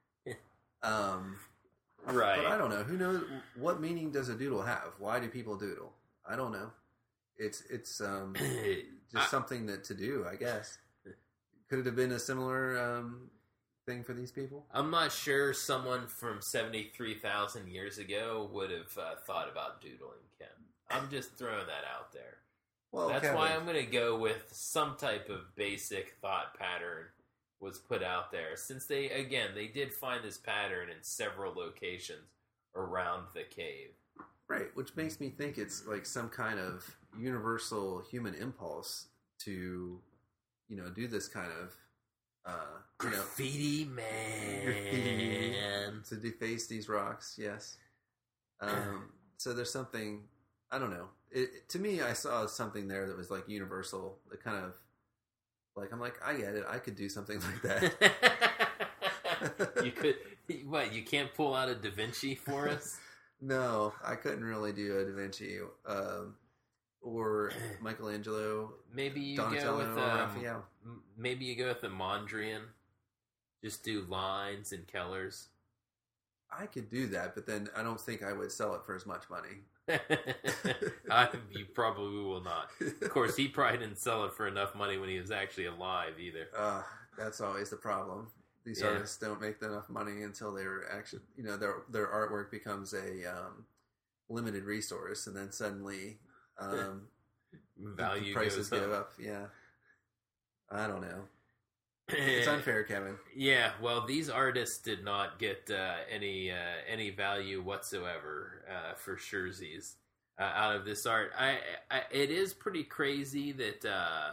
um, Right. But I don't know. Who knows? What meaning does a doodle have? Why do people doodle? I don't know. It's it's um, just I- something that to do, I guess. Could it have been a similar um, thing for these people? I'm not sure someone from seventy-three thousand years ago would have uh, thought about doodling, Ken. I'm just throwing that out there. Well, That's Kevin, why I'm going to go with some type of basic thought pattern was put out there. Since they, again, they did find this pattern in several locations around the cave. right, which makes me think it's like some kind of universal human impulse to, you know, do this kind of, uh, you know, Graffiti man. graffiti to deface these rocks. Yes. Um, so there's something, I don't know. It, to me, I saw something there that was like universal. It kind of like, I'm like, I get it. I could do something like that. You could, what, you can't pull out a Da Vinci for us? No, I couldn't really do a Da Vinci um, or Michelangelo, Maybe you Donatello, go with, or um, Raphael. m- maybe you go with the Mondrian. Just do lines and colors. I could do that, but then I don't think I would sell it for as much money. I, you probably will not. Of course, he probably didn't sell it for enough money when he was actually alive either. Uh, that's always the problem. These Yeah. artists don't make enough money until they're actually, you know, their their artwork becomes a um, limited resource, and then suddenly um, Value the prices goes go up. up. Yeah, I don't know. It's unfair, Kevin. Yeah, well, these artists did not get uh, any uh, any value whatsoever uh, for Scherzies uh, out of this art. I, I it is pretty crazy that uh,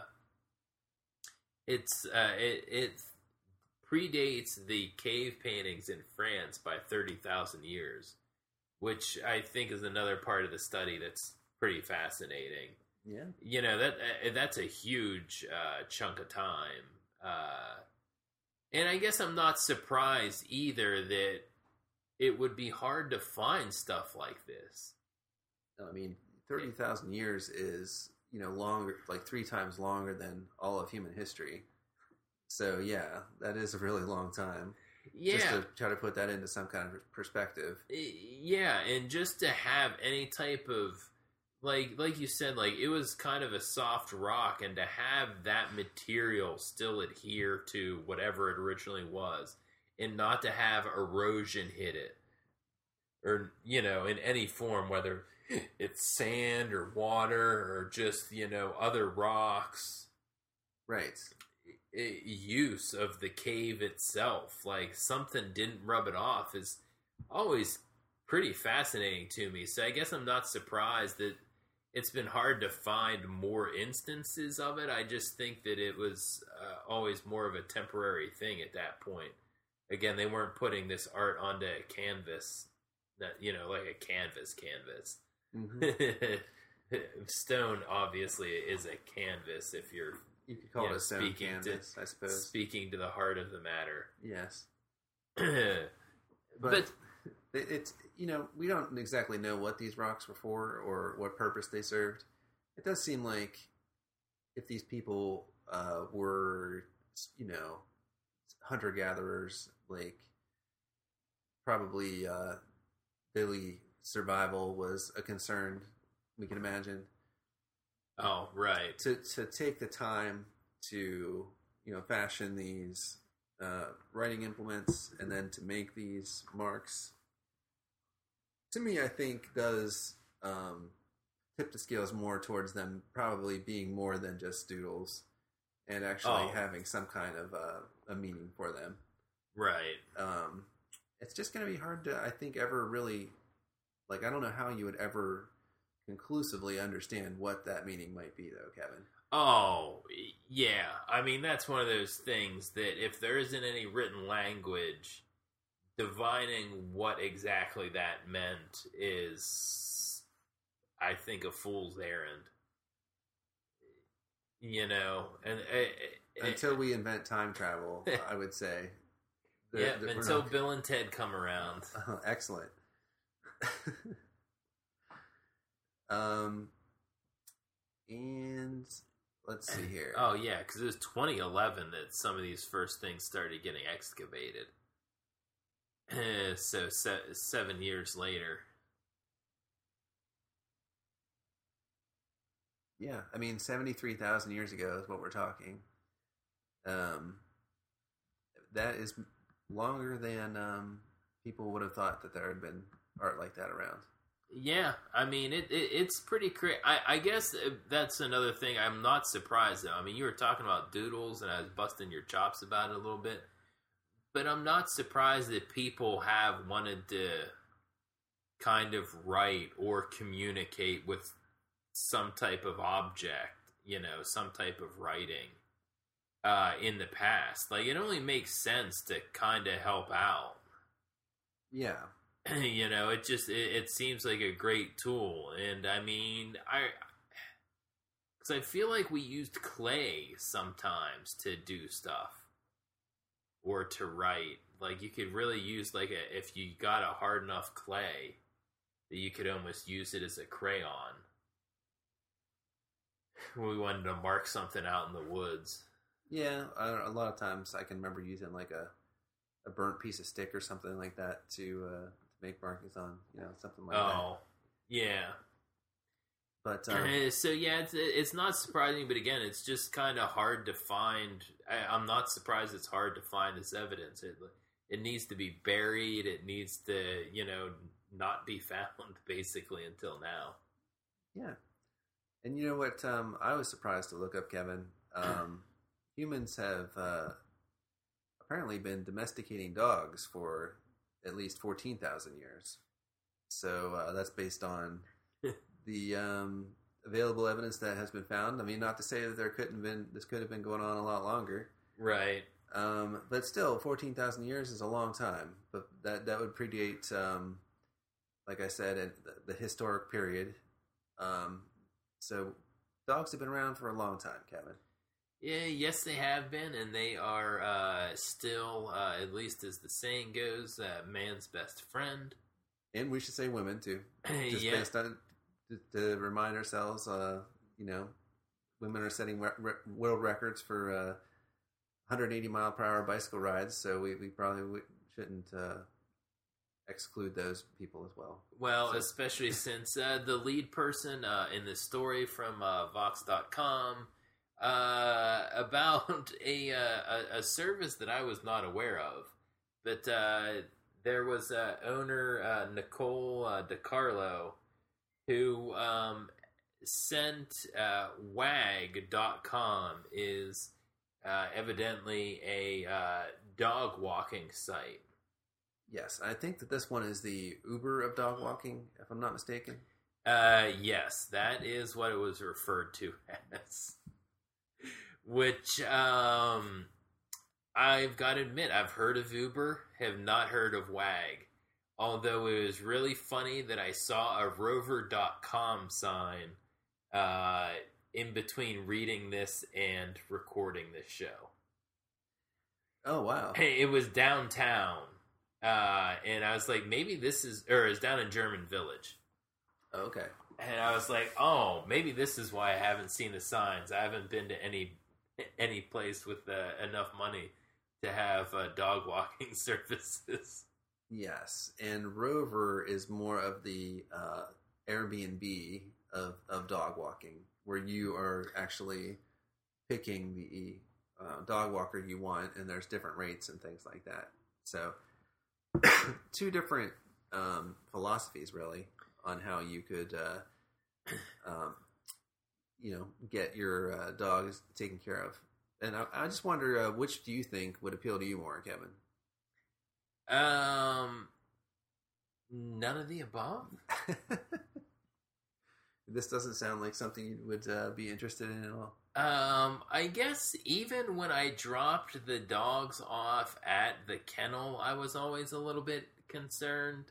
it's uh, it it predates the cave paintings in France by thirty thousand years, which I think is another part of the study that's pretty fascinating. Yeah, You know, that uh, that's a huge uh, chunk of time. Uh, and I guess I'm not surprised either that it would be hard to find stuff like this. I mean, thirty thousand years is, you know, longer, like three times longer than all of human history. So yeah, that is a really long time. Yeah. Just to try to put that into some kind of perspective. Yeah, and just to have any type of like like you said, like it was kind of a soft rock, and to have that material still adhere to whatever it originally was, and not to have erosion hit it, or you know, in any form, whether it's sand or water or just you know other rocks. Right. I- use of the cave itself, like something didn't rub it off, is always pretty fascinating to me. So I guess I'm not surprised that it's been hard to find more instances of it. I just think that it was uh, always more of a temporary thing at that point. Again, they weren't putting this art onto a canvas, that you know, like a canvas canvas. Mm-hmm. Stone obviously is a canvas if you're You could call Yeah, it a stone speaking canvas, to- I suppose. speaking to the heart of the matter. Yes. but, But, it, it's, you know, we don't exactly know what these rocks were for or what purpose they served. It does seem like if these people uh, were, you know, hunter-gatherers, like, probably uh, daily survival was a concern, we can imagine. oh, right. To to take the time to, you know, fashion these uh, writing implements and then to make these marks, to me, I think does um, tip the scales more towards them probably being more than just doodles and actually Oh. having some kind of uh, a meaning for them. Right. Um, it's just going to be hard to, I think, ever really, like, I don't know how you would ever conclusively understand what that meaning might be, though, Kevin. Oh, yeah. I mean, that's one of those things that if there isn't any written language, divining what exactly that meant is, I think, a fool's errand. You know, and uh, until we invent time travel, I would say. Yeah, that until not... Bill and Ted come around. Uh, excellent. um, and let's see here. Oh yeah, because it was twenty eleven that some of these first things started getting excavated. So se- seven years later. Yeah, I mean, seventy-three thousand years ago is what we're talking. Um, that is longer than um, people would have thought that there had been art like that around. Yeah, I mean, it, it it's pretty crazy. I, I guess that's another thing. I'm not surprised, though. I mean, you were talking about doodles, and I was busting your chops about it a little bit. But I'm not surprised that people have wanted to kind of write or communicate with some type of object, you know, some type of writing uh, in the past. Like, it only makes sense to kind of help out. Yeah. You know, it just, it, it seems like a great tool. And, I mean, I... Because I feel like we used clay sometimes to do stuff. Or to write. Like, you could really use, like, a, if you got a hard enough clay, that you could almost use it as a crayon. When we wanted to mark something out in the woods. Yeah, I, a lot of times I can remember using, like, a a burnt piece of stick or something like that to, uh, to make markings on, you know, something like oh, that. Oh, yeah. But um, so yeah, it's it's not surprising, but again, it's just kind of hard to find. I, I'm not surprised it's hard to find this evidence. It it needs to be buried. It needs to, you know, not be found basically until now. Yeah, and you know what? Um, I was surprised to look up, Kevin. Um, humans have uh, apparently been domesticating dogs for at least fourteen thousand years. So uh, that's based on the um, available evidence that has been found. I mean, not to say that there couldn't have been, this could have been going on a lot longer. Right. Um, but still, fourteen thousand years is a long time. But that, that would predate, um, like I said, in the, the historic period. Um, so dogs have been around for a long time, Kevin. Yeah, yes, they have been, and they are uh, still, uh, at least as the saying goes, uh, man's best friend. And we should say women, too. Just yeah. based on... To, to remind ourselves, uh, you know, women are setting re- re- world records for uh, one hundred eighty mile per hour bicycle rides, so we, we probably w- shouldn't uh, exclude those people as well. Well, so. especially since uh, the lead person uh, in this story from uh, Vox dot com uh, about a, uh, a a service that I was not aware of, but uh, there was uh, owner uh, Nicole uh, DiCarlo, who um, sent uh, wag dot com is uh, evidently a uh, dog walking site. Yes, I think that this one is the Uber of dog walking, if I'm not mistaken. Uh, yes, that is what it was referred to as. Which, um, I've got to admit, I've heard of Uber, have not heard of Wag. Although it was really funny that I saw a rover dot com sign uh, in between reading this and recording this show. Oh, wow. Hey, it was downtown. Uh, and I was like, maybe this is, or it's down in German Village. Okay. And I was like, oh, maybe this is why I haven't seen the signs. I haven't been to any any place with uh, enough money to have uh, dog walking services. Yes, and Rover is more of the uh, Airbnb of, of dog walking, where you are actually picking the uh, dog walker you want, and there's different rates and things like that. So, two different um, philosophies, really, on how you could uh, um, you know, get your uh, dogs taken care of. And I, I just wonder, uh, which do you think would appeal to you more, Kevin? Um, none of the above. This doesn't sound like something you would uh, be interested in at all. Um, I guess even when I dropped the dogs off at the kennel, I was always a little bit concerned.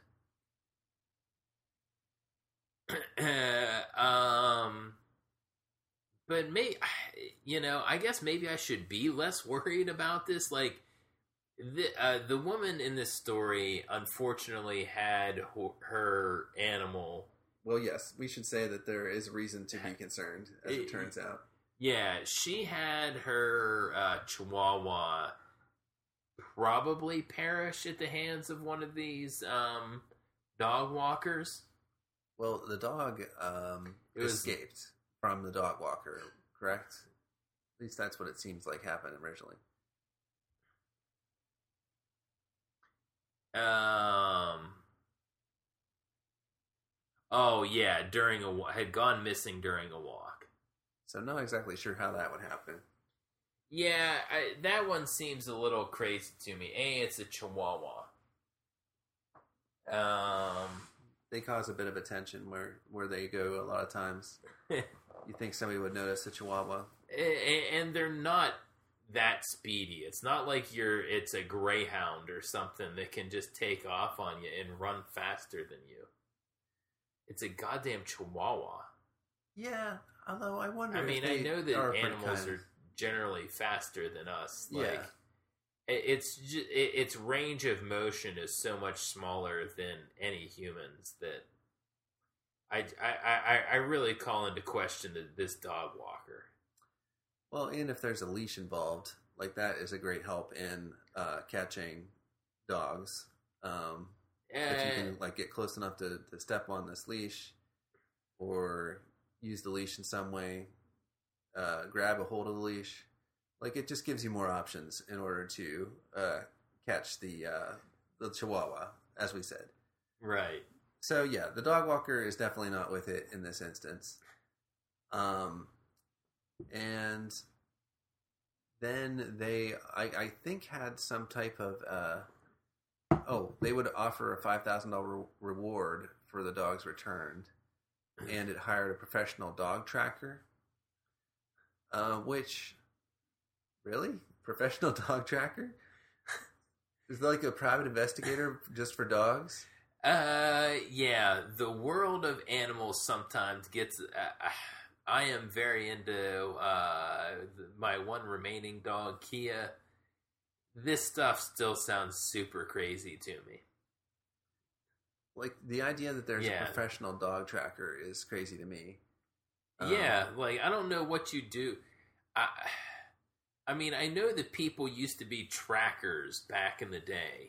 um, but may you know, I guess maybe I should be less worried about this. Like the uh, the woman in this story, unfortunately, had her, her animal. Well, yes, we should say that there is reason to be concerned, as it turns out. Yeah, she had her uh, Chihuahua probably perish at the hands of one of these um, dog walkers. Well, the dog um, It was- escaped from the dog walker, correct? At least that's what it seems like happened originally. Um. Oh yeah, during a wa- had gone missing during a walk. So I'm not exactly sure how that would happen. Yeah, I, that one seems a little crazy to me. A, it's a Chihuahua. Um, They cause a bit of attention where, where they go a lot of times. You think somebody would notice a Chihuahua? a- and they're not that speedy. It's not like you're. It's a greyhound or something that can just take off on you and run faster than you. It's a goddamn Chihuahua. Yeah, although I wonder. I if mean, they I know that are pretty animals kind. are generally faster than us. Like, Yeah. it, it's ju- it, its range of motion is so much smaller than any humans that I I, I, I really call into question the, this dog walker. Well, and if there's a leash involved, like that is a great help in uh, catching dogs. Um, if you Uh, can like get close enough to, to step on this leash, or use the leash in some way, uh, grab a hold of the leash, like it just gives you more options in order to uh, catch the uh, the Chihuahua, as we said. right. So yeah, the dog walker is definitely not with it in this instance. Um, and then they, I, I think, had some type of, uh, oh, they would offer a five thousand dollars reward for the dogs returned, and it hired a professional dog tracker. Uh, which, really, professional dog tracker? Is it like a private investigator just for dogs? Uh, yeah. The world of animals sometimes gets. Uh, I am very into uh my one remaining dog, Kia. This stuff still sounds super crazy to me. Like, the idea that there's Yeah. a professional dog tracker is crazy to me. Um, Yeah, like I don't know what you do. I, I mean, I know that people used to be trackers back in the day,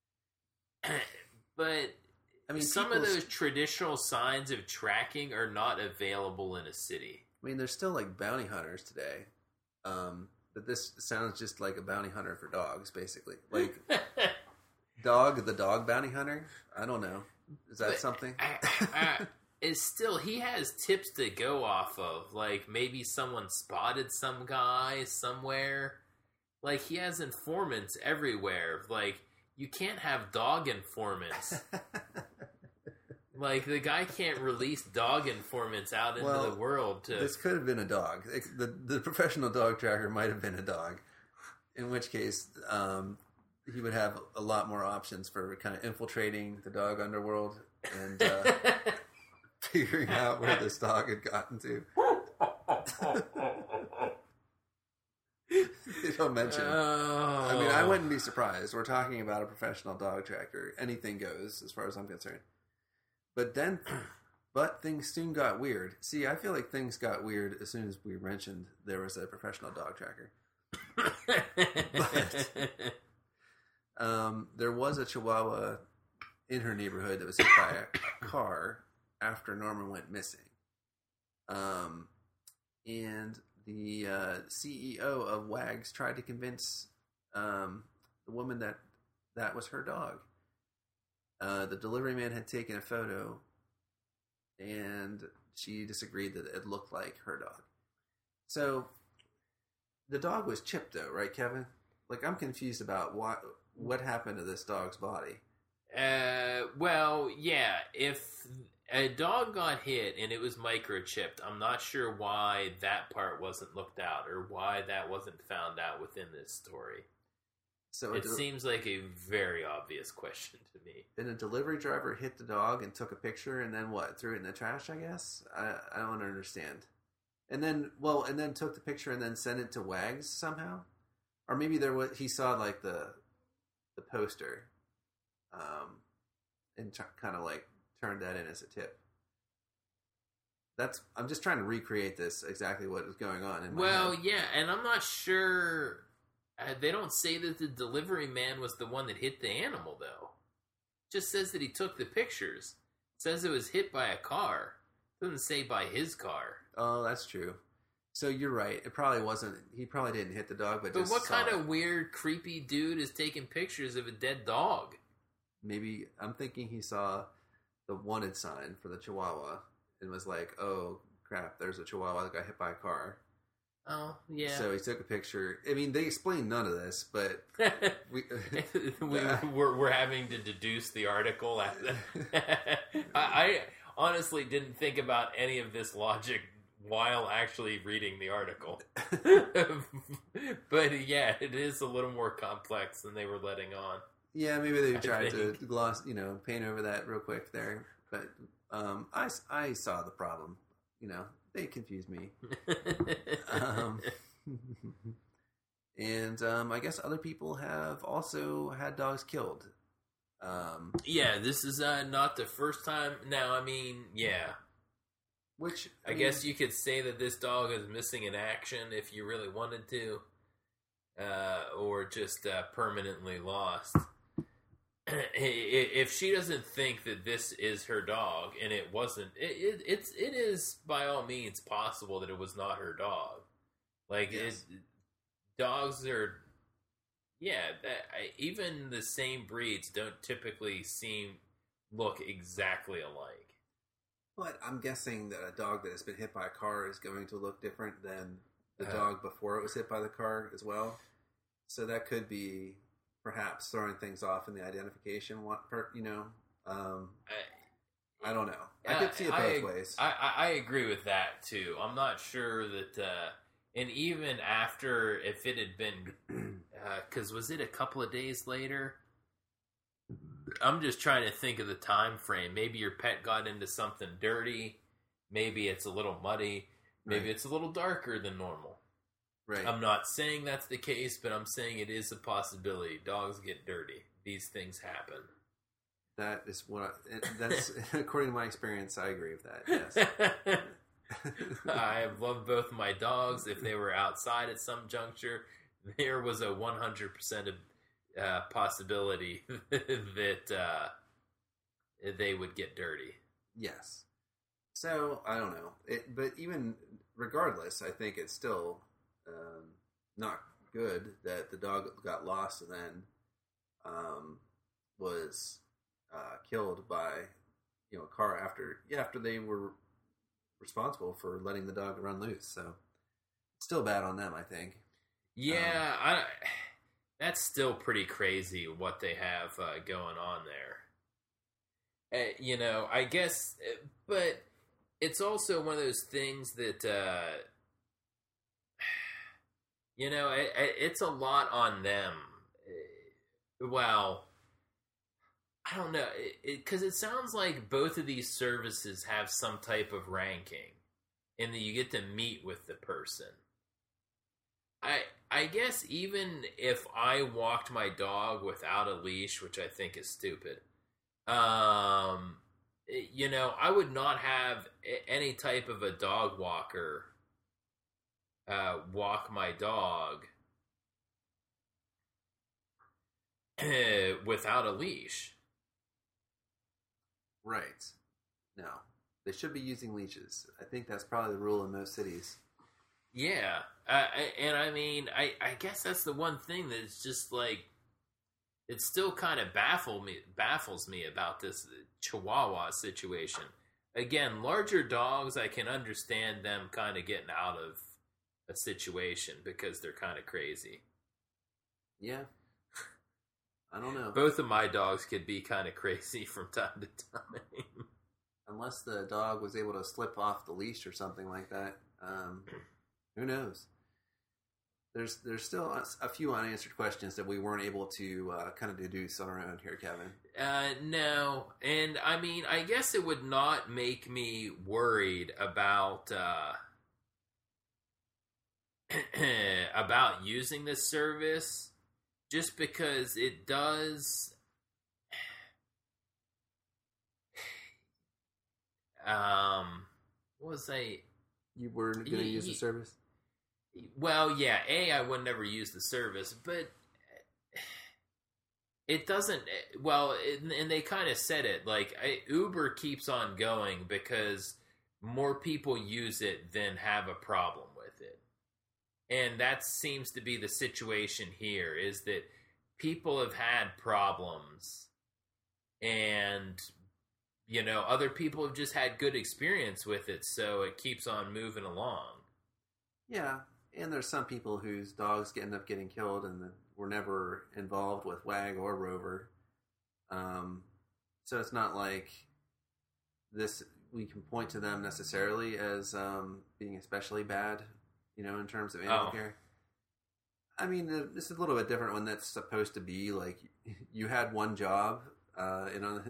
but I mean, some of people's- those traditional signs of tracking are not available in a city. I mean, there's still, like, bounty hunters today. Um, but this sounds just like a bounty hunter for dogs, basically. Like, Dog, the dog bounty hunter? I don't know. Is that But something? I, I, it's still, he has tips to go off of. Like, maybe someone spotted some guy somewhere. Like, he has informants everywhere. Like, you can't have dog informants. Like, the guy can't release dog informants out into Well, the world to... This could have been a dog. It, the the professional dog tracker might have been a dog. In which case, um, he would have a lot more options for kind of infiltrating the dog underworld and uh, figuring out where this dog had gotten to. They don't mention. Oh. I mean, I wouldn't be surprised. We're talking about a professional dog tracker. Anything goes, as far as I'm concerned. But then, but things soon got weird. See, I feel like things got weird as soon as we mentioned there was a professional dog tracker. But, um, there was a Chihuahua in her neighborhood that was hit by a car after Norman went missing. Um, and the uh, C E O of Wags tried to convince um, the woman that that was her dog. Uh, the delivery man had taken a photo and she disagreed that it looked like her dog. So the dog was chipped, though, right, Kevin? Like, I'm confused about what what happened to this dog's body. Uh, well, yeah. If a dog got hit and it was microchipped, I'm not sure why that part wasn't looked out or why that wasn't found out within this story. So it, it seems like a very obvious question to me. And a delivery driver hit the dog and took a picture and then what? Threw it in the trash, I guess? I, I don't understand. And then, well, and then took the picture and then sent it to Wags somehow? Or maybe there was, he saw like the the poster um, and t- kind of like turned that in as a tip. That's, I'm just trying to recreate this, exactly what is going on in my Well, head. yeah, and I'm not sure... Uh, they don't say that the delivery man was the one that hit the animal, though. It just says that he took the pictures. It says it was hit by a car. It doesn't say by his car. Oh, that's true. So you're right. It probably wasn't... He probably didn't hit the dog, but, but just what saw kind it. of weird, creepy dude is taking pictures of a dead dog? Maybe... I'm thinking he saw the wanted sign for the Chihuahua and was like, oh, crap, there's a Chihuahua that got hit by a car. Oh, yeah. So he took a picture. I mean, they explain none of this, but... we, we, we're, we're having to deduce the article. I, I honestly didn't think about any of this logic while actually reading the article. But yeah, it is a little more complex than they were letting on. Yeah, maybe they tried to gloss, you know, paint over that real quick there. But um, I, I saw the problem. You know, they confused me. um, and um, I guess other people have also had dogs killed. Um, yeah, this is uh, not the first time. Now, I mean, yeah. Which I, I mean, guess you could say that this dog is missing in action if you really wanted to. Uh, or just uh, permanently lost. If she doesn't think that this is her dog, and it wasn't, it, it it's it is by all means possible that it was not her dog. Like yes. it, dogs are, yeah. That, I, even the same breeds don't typically seem look exactly alike. But I'm guessing that a dog that has been hit by a car is going to look different than the uh, dog before it was hit by the car as well. So that could be. Perhaps throwing things off in the identification, you know, um, I, I don't know. I uh, could see it both I, ways. I, I agree with that too. I'm not sure that, uh, and even after, if it had been, because uh, was it a couple of days later? I'm just trying to think of the time frame. Maybe your pet got into something dirty. Maybe it's a little muddy. Maybe right. it's a little darker than normal. Right. I'm not saying that's the case, but I'm saying it is a possibility. Dogs get dirty. These things happen. That is what I, that's according to my experience. I agree with that. Yes. I have loved both my dogs. If they were outside at some juncture, there was a one hundred percent uh, possibility that uh, they would get dirty. Yes. So I don't know, it, but even regardless, I think it's still. Um, not good that the dog got lost and then um, was uh, killed by you know a car after yeah, after they were responsible for letting the dog run loose. So still bad on them, I think. Yeah, um, I, that's still pretty crazy what they have uh, going on there. Uh, you know, I guess, but it's also one of those things that. Uh, You know, it, it's a lot on them. Well, I don't know, because it, it, it sounds like both of these services have some type of ranking, and that you get to meet with the person. I I guess even if I walked my dog without a leash, which I think is stupid, um, you know, I would not have any type of a dog walker. Uh, walk my dog without a leash. Right. No. They should be using leashes. I think that's probably the rule in most cities. Yeah. Uh, and I mean, I, I guess that's the one thing that's just like, it still kind of baffle me, baffles me about this Chihuahua situation. again, larger dogs, I can understand them kind of getting out of a situation because they're kind of crazy. Yeah. I don't know. Both of my dogs could be kind of crazy from time to time. Unless the dog was able to slip off the leash or something like that. Um, who knows? There's there's still a, a few unanswered questions that we weren't able to uh, kind of deduce on our own here, Kevin. Uh, no. And, I mean, I guess it would not make me worried about... Uh, about using this service, just because it does um what was I you were going to use the service? Well, yeah, A, I would never use the service, but it doesn't, well, it, and they kind of said it, like, I, Uber keeps on going because more people use it than have a problem with it. And that seems to be the situation here, is that people have had problems and, you know, other people have just had good experience with it, so it keeps on moving along. Yeah, and there's some people whose dogs end up getting killed and were never involved with WAG or Rover. Um, so it's not like this, we can point to them necessarily as um, being especially bad, you know, in terms of animal Oh. care. I mean, uh, this is a little bit different when that's supposed to be like you had one job, uh, you know,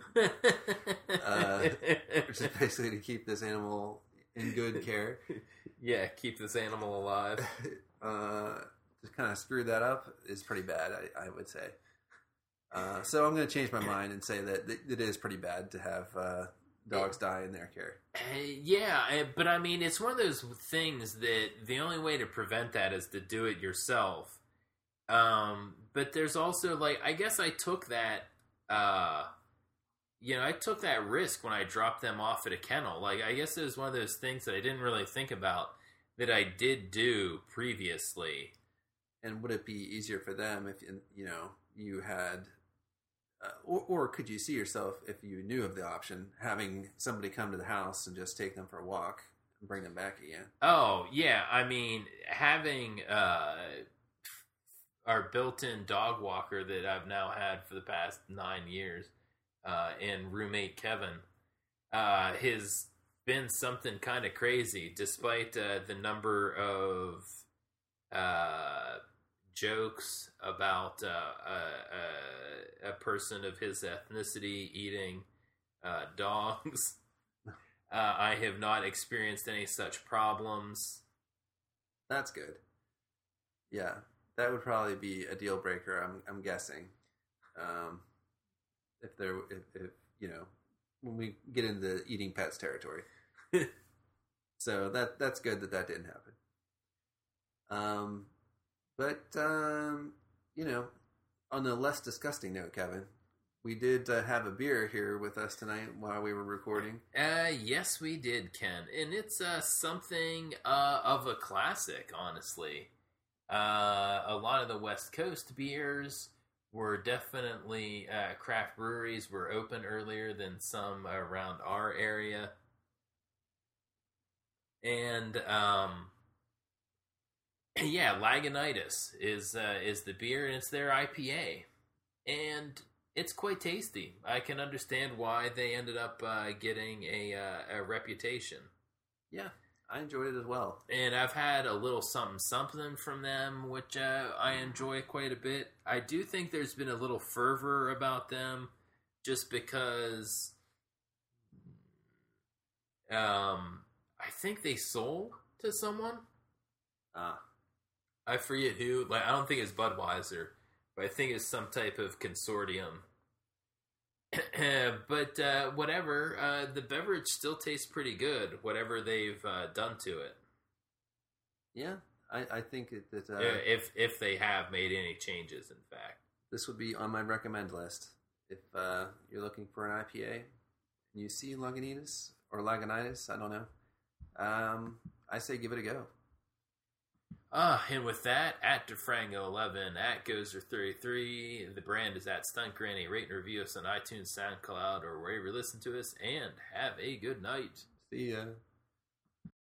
uh, which is basically to keep this animal in good care. Yeah, keep this animal alive. uh, to kind of screw that up is pretty bad, I, I would say. Uh, so I'm going to change my mind and say that it, it is pretty bad to have uh, dogs die in their care. Uh, yeah, I- but I mean, it's one of those things that the only way to prevent that is to do it yourself. Um, but there's also, like, I guess I took that, uh, you know, I took that risk when I dropped them off at a kennel. Like, I guess it was one of those things that I didn't really think about that I did do previously. And would it be easier for them if, you know, you had... Uh, or, or could you see yourself, if you knew of the option, having somebody come to the house and just take them for a walk and bring them back again? Oh, yeah. I mean, having uh, our built-in dog walker that I've now had for the past nine years uh, and roommate Kevin uh, has been something kind of crazy, despite uh, the number of uh, jokes about uh, a, a, a person of his ethnicity eating uh, dogs. uh, I have not experienced any such problems. That's good. Yeah, that would probably be a deal breaker, I'm, I'm guessing. Um, if there, if, if, you know, when we get into eating pets territory. So that that's good that that didn't happen. Um, but, um, you know, on a less disgusting note, Kevin, we did uh, have a beer here with us tonight while we were recording. Uh, yes, we did, Ken. And it's uh, something uh, of a classic, honestly. Uh, a lot of the West Coast beers were definitely, uh, craft breweries were open earlier than some around our area. And, um... yeah, Lagunitas is uh, is the beer, and it's their I P A, and it's quite tasty. I can understand why they ended up uh, getting a uh, a reputation. Yeah, I enjoyed it as well. And I've had a little something something from them, which uh, I enjoy quite a bit. I do think there's been a little fervor about them, just because um, I think they sold to someone. Ah. I forget who. Like, I don't think it's Budweiser, but I think it's some type of consortium. But uh, whatever, uh, the beverage still tastes pretty good. Whatever they've uh, done to it, Yeah, I, I think it, that uh, Uh, if if they have made any changes, in fact. this would be on my recommend list. If uh, you're looking for an I P A and you see Lagunitas or Lagunitas, I don't know, um, I say give it a go. Uh, and with that, at DeFrango eleven, at Gozer thirty-three, the brand is at Stunt Granny. Rate and review us on iTunes, SoundCloud, or wherever you listen to us, and have a good night. See ya.